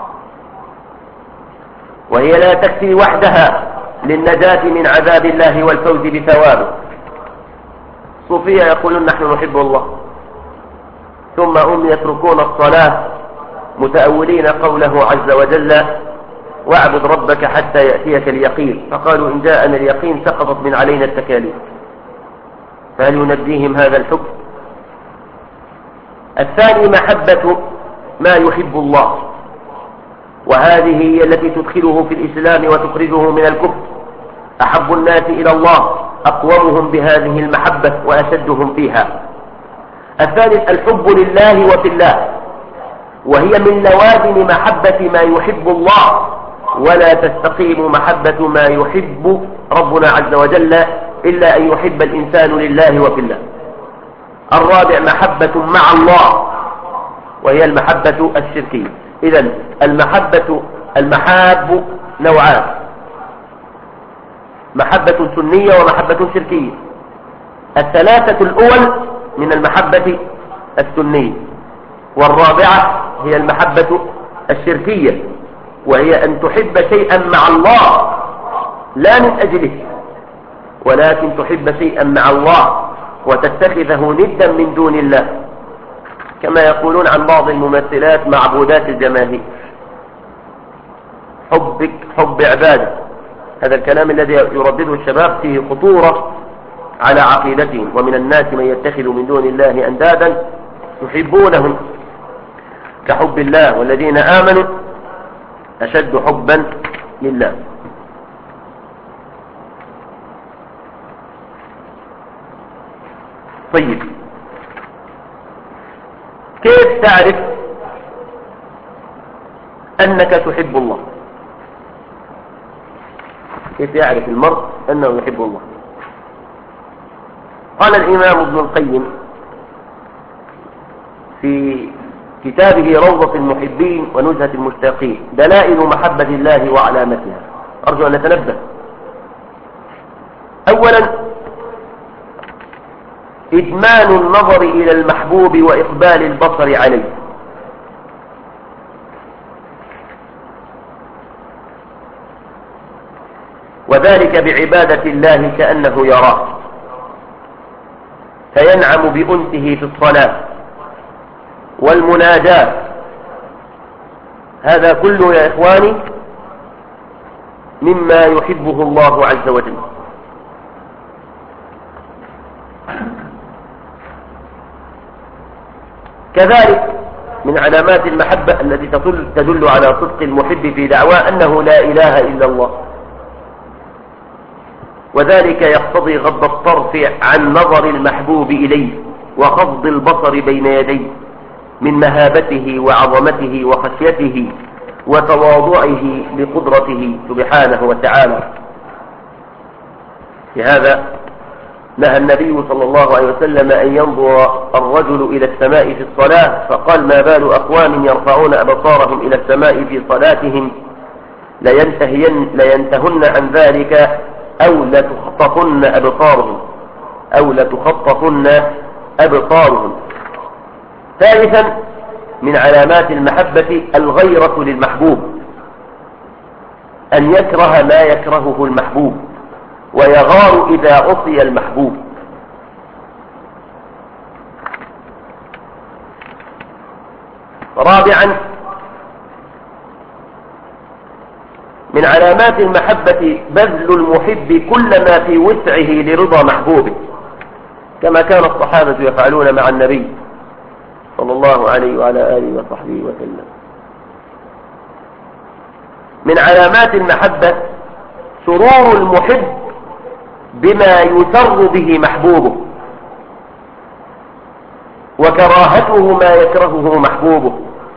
وهي لا تكفي وحدها للنجاة من عذاب الله والفوز بثوابه. صوفية يقولون نحن نحب الله، ثم هم يتركون الصلاة متأولين قوله عز وجل: واعبد ربك حتى يأتيك اليقين، فقالوا إن جاءنا اليقين سقطت من علينا التكاليف. فهل ينجيهم هذا الحكم؟ الثاني محبة ما يحب الله، وهذه هي التي تدخله في الإسلام وتخرجه من الكفر. أحب الناس إلى الله أقومهم بهذه المحبة وأشدهم فيها. الثالث الحب لله وفي الله، وهي من لوازم محبة ما يحب الله، ولا تستقيم محبة ما يحب ربنا عز وجل إلا أن يحب الإنسان لله وفي الله. الرابع محبة مع الله، وهي المحبة الشركية. إذن المحبة المحاب نوعان: محبة سنية ومحبة شركية. الثلاثة الأول من المحبة السنية، والرابعة هي المحبة الشركية، وهي أن تحب شيئا مع الله لا من أجله، ولكن تحب شيئا مع الله وتتخذه ندا من دون الله، كما يقولون عن بعض الممثلات معبودات الجماهير: حبك حب عبادة. هذا الكلام الذي يردده الشباب فيه خطورة على عقيدتهم. ومن الناس من يتخذ من دون الله أندادا يحبونهم كحب الله، والذين آمنوا أشد حبا لله. طيب، كيف تعرف أنك تحب الله؟ كيف يعرف المرء أنه يحب الله؟ قال الإمام ابن القيم في كتابه روضة المحبين ونزهة المشتاقين: دلائل محبة الله وعلامتها. أرجو أن نتنبه. أولا، إدمان النظر إلى المحبوب وإقبال البصر عليه. وذلك بعبادة الله كأنه يراه، فينعم بأنسه في الصلاة والمناجاة. هذا كله يا إخواني مما يحبه الله عز وجل. كذلك من علامات المحبة التي تدل على صدق المحب في دعواه أنه لا إله إلا الله، وذلك يقتضي غض الطرف عن نظر المحبوب إليه وخفض البصر بين يديه من مهابته وعظمته وخشيته وتواضعه لقدرته سبحانه وتعالى. لهذا نهى النبي صلى الله عليه وسلم أن ينظر الرجل إلى السماء في الصلاة، فقال: ما بال أقوام يرفعون أبصارهم إلى السماء في صلاتهم لينتهين لينتهن عن ذلك أو لتخطفن أبصارهم أو لتخطفن أبصارهم. ثالثا من علامات المحبة الغيرة للمحبوب، أن يكره ما يكرهه المحبوب ويغار إذا عصي المحبوب. رابعا من علامات المحبة بذل المحب كل ما في وسعه لرضا محبوبه، كما كان الصحابة يفعلون مع النبي صلى الله عليه وعلى آله وصحبه وسلم. من علامات المحبة سرور المحب بما يسر به محبوبه، وكراهته ما يكرهه محبوبه.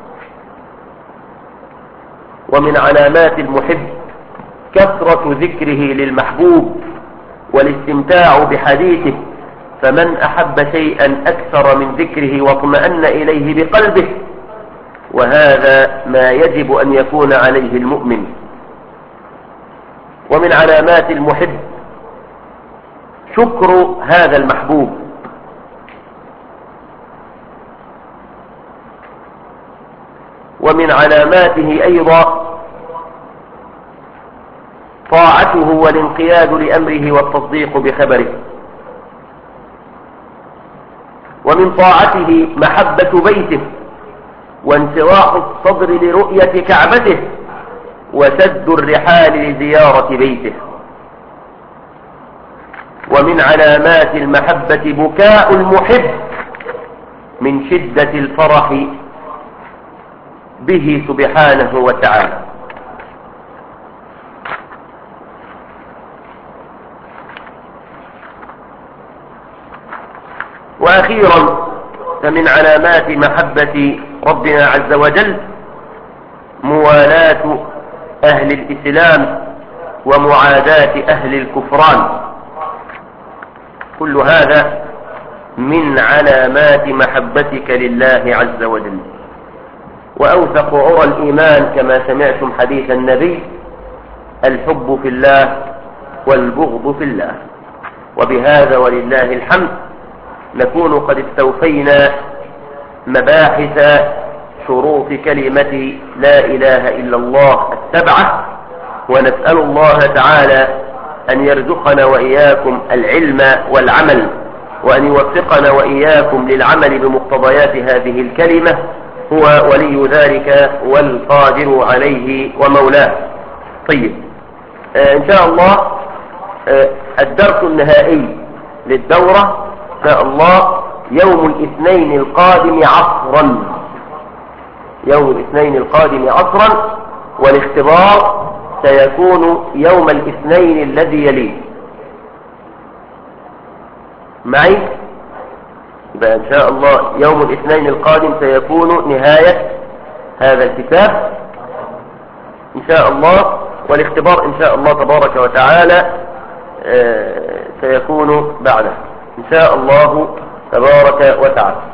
ومن علامات المحب كثرة ذكره للمحبوب والاستمتاع بحديثه، فمن أحب شيئا أكثر من ذكره واطمأن إليه بقلبه، وهذا ما يجب أن يكون عليه المؤمن. ومن علامات المحب شكر هذا المحبوب، ومن علاماته أيضا طاعته والانقياد لأمره والتصديق بخبره. ومن طاعته محبة بيته وانشراح الصدر لرؤية كعبته وسد الرحال لزيارة بيته. ومن علامات المحبة بكاء المحب من شدة الفرح به سبحانه وتعالى. وأخيرا فمن علامات محبة ربنا عز وجل موالاة أهل الإسلام ومعاداة أهل الكفران. كل هذا من علامات محبتك لله عز وجل. وأوثق عرى الإيمان كما سمعتم حديث النبي الحب في الله والبغض في الله. وبهذا ولله الحمد نكون قد استوفينا مباحث شروط كلمة لا إله إلا الله السبعة، ونسأل الله تعالى أن يرزقنا وإياكم العلم والعمل، وأن يوفقنا وإياكم للعمل بمقتضيات هذه الكلمة، هو ولي ذلك والقادر عليه ومولاه. طيب، آه إن شاء الله آه الدرس النهائي للدورة إن شاء الله يوم الاثنين القادم عصرا، يوم الاثنين القادم عصرا، والاختبار سيكون يوم الاثنين الذي يليه. معي؟ يبقى إن شاء الله يوم الاثنين القادم سيكون نهاية هذا الكتاب إن شاء الله، والاختبار إن شاء الله تبارك وتعالى سيكون بعده إن شاء الله تبارك وتعالى.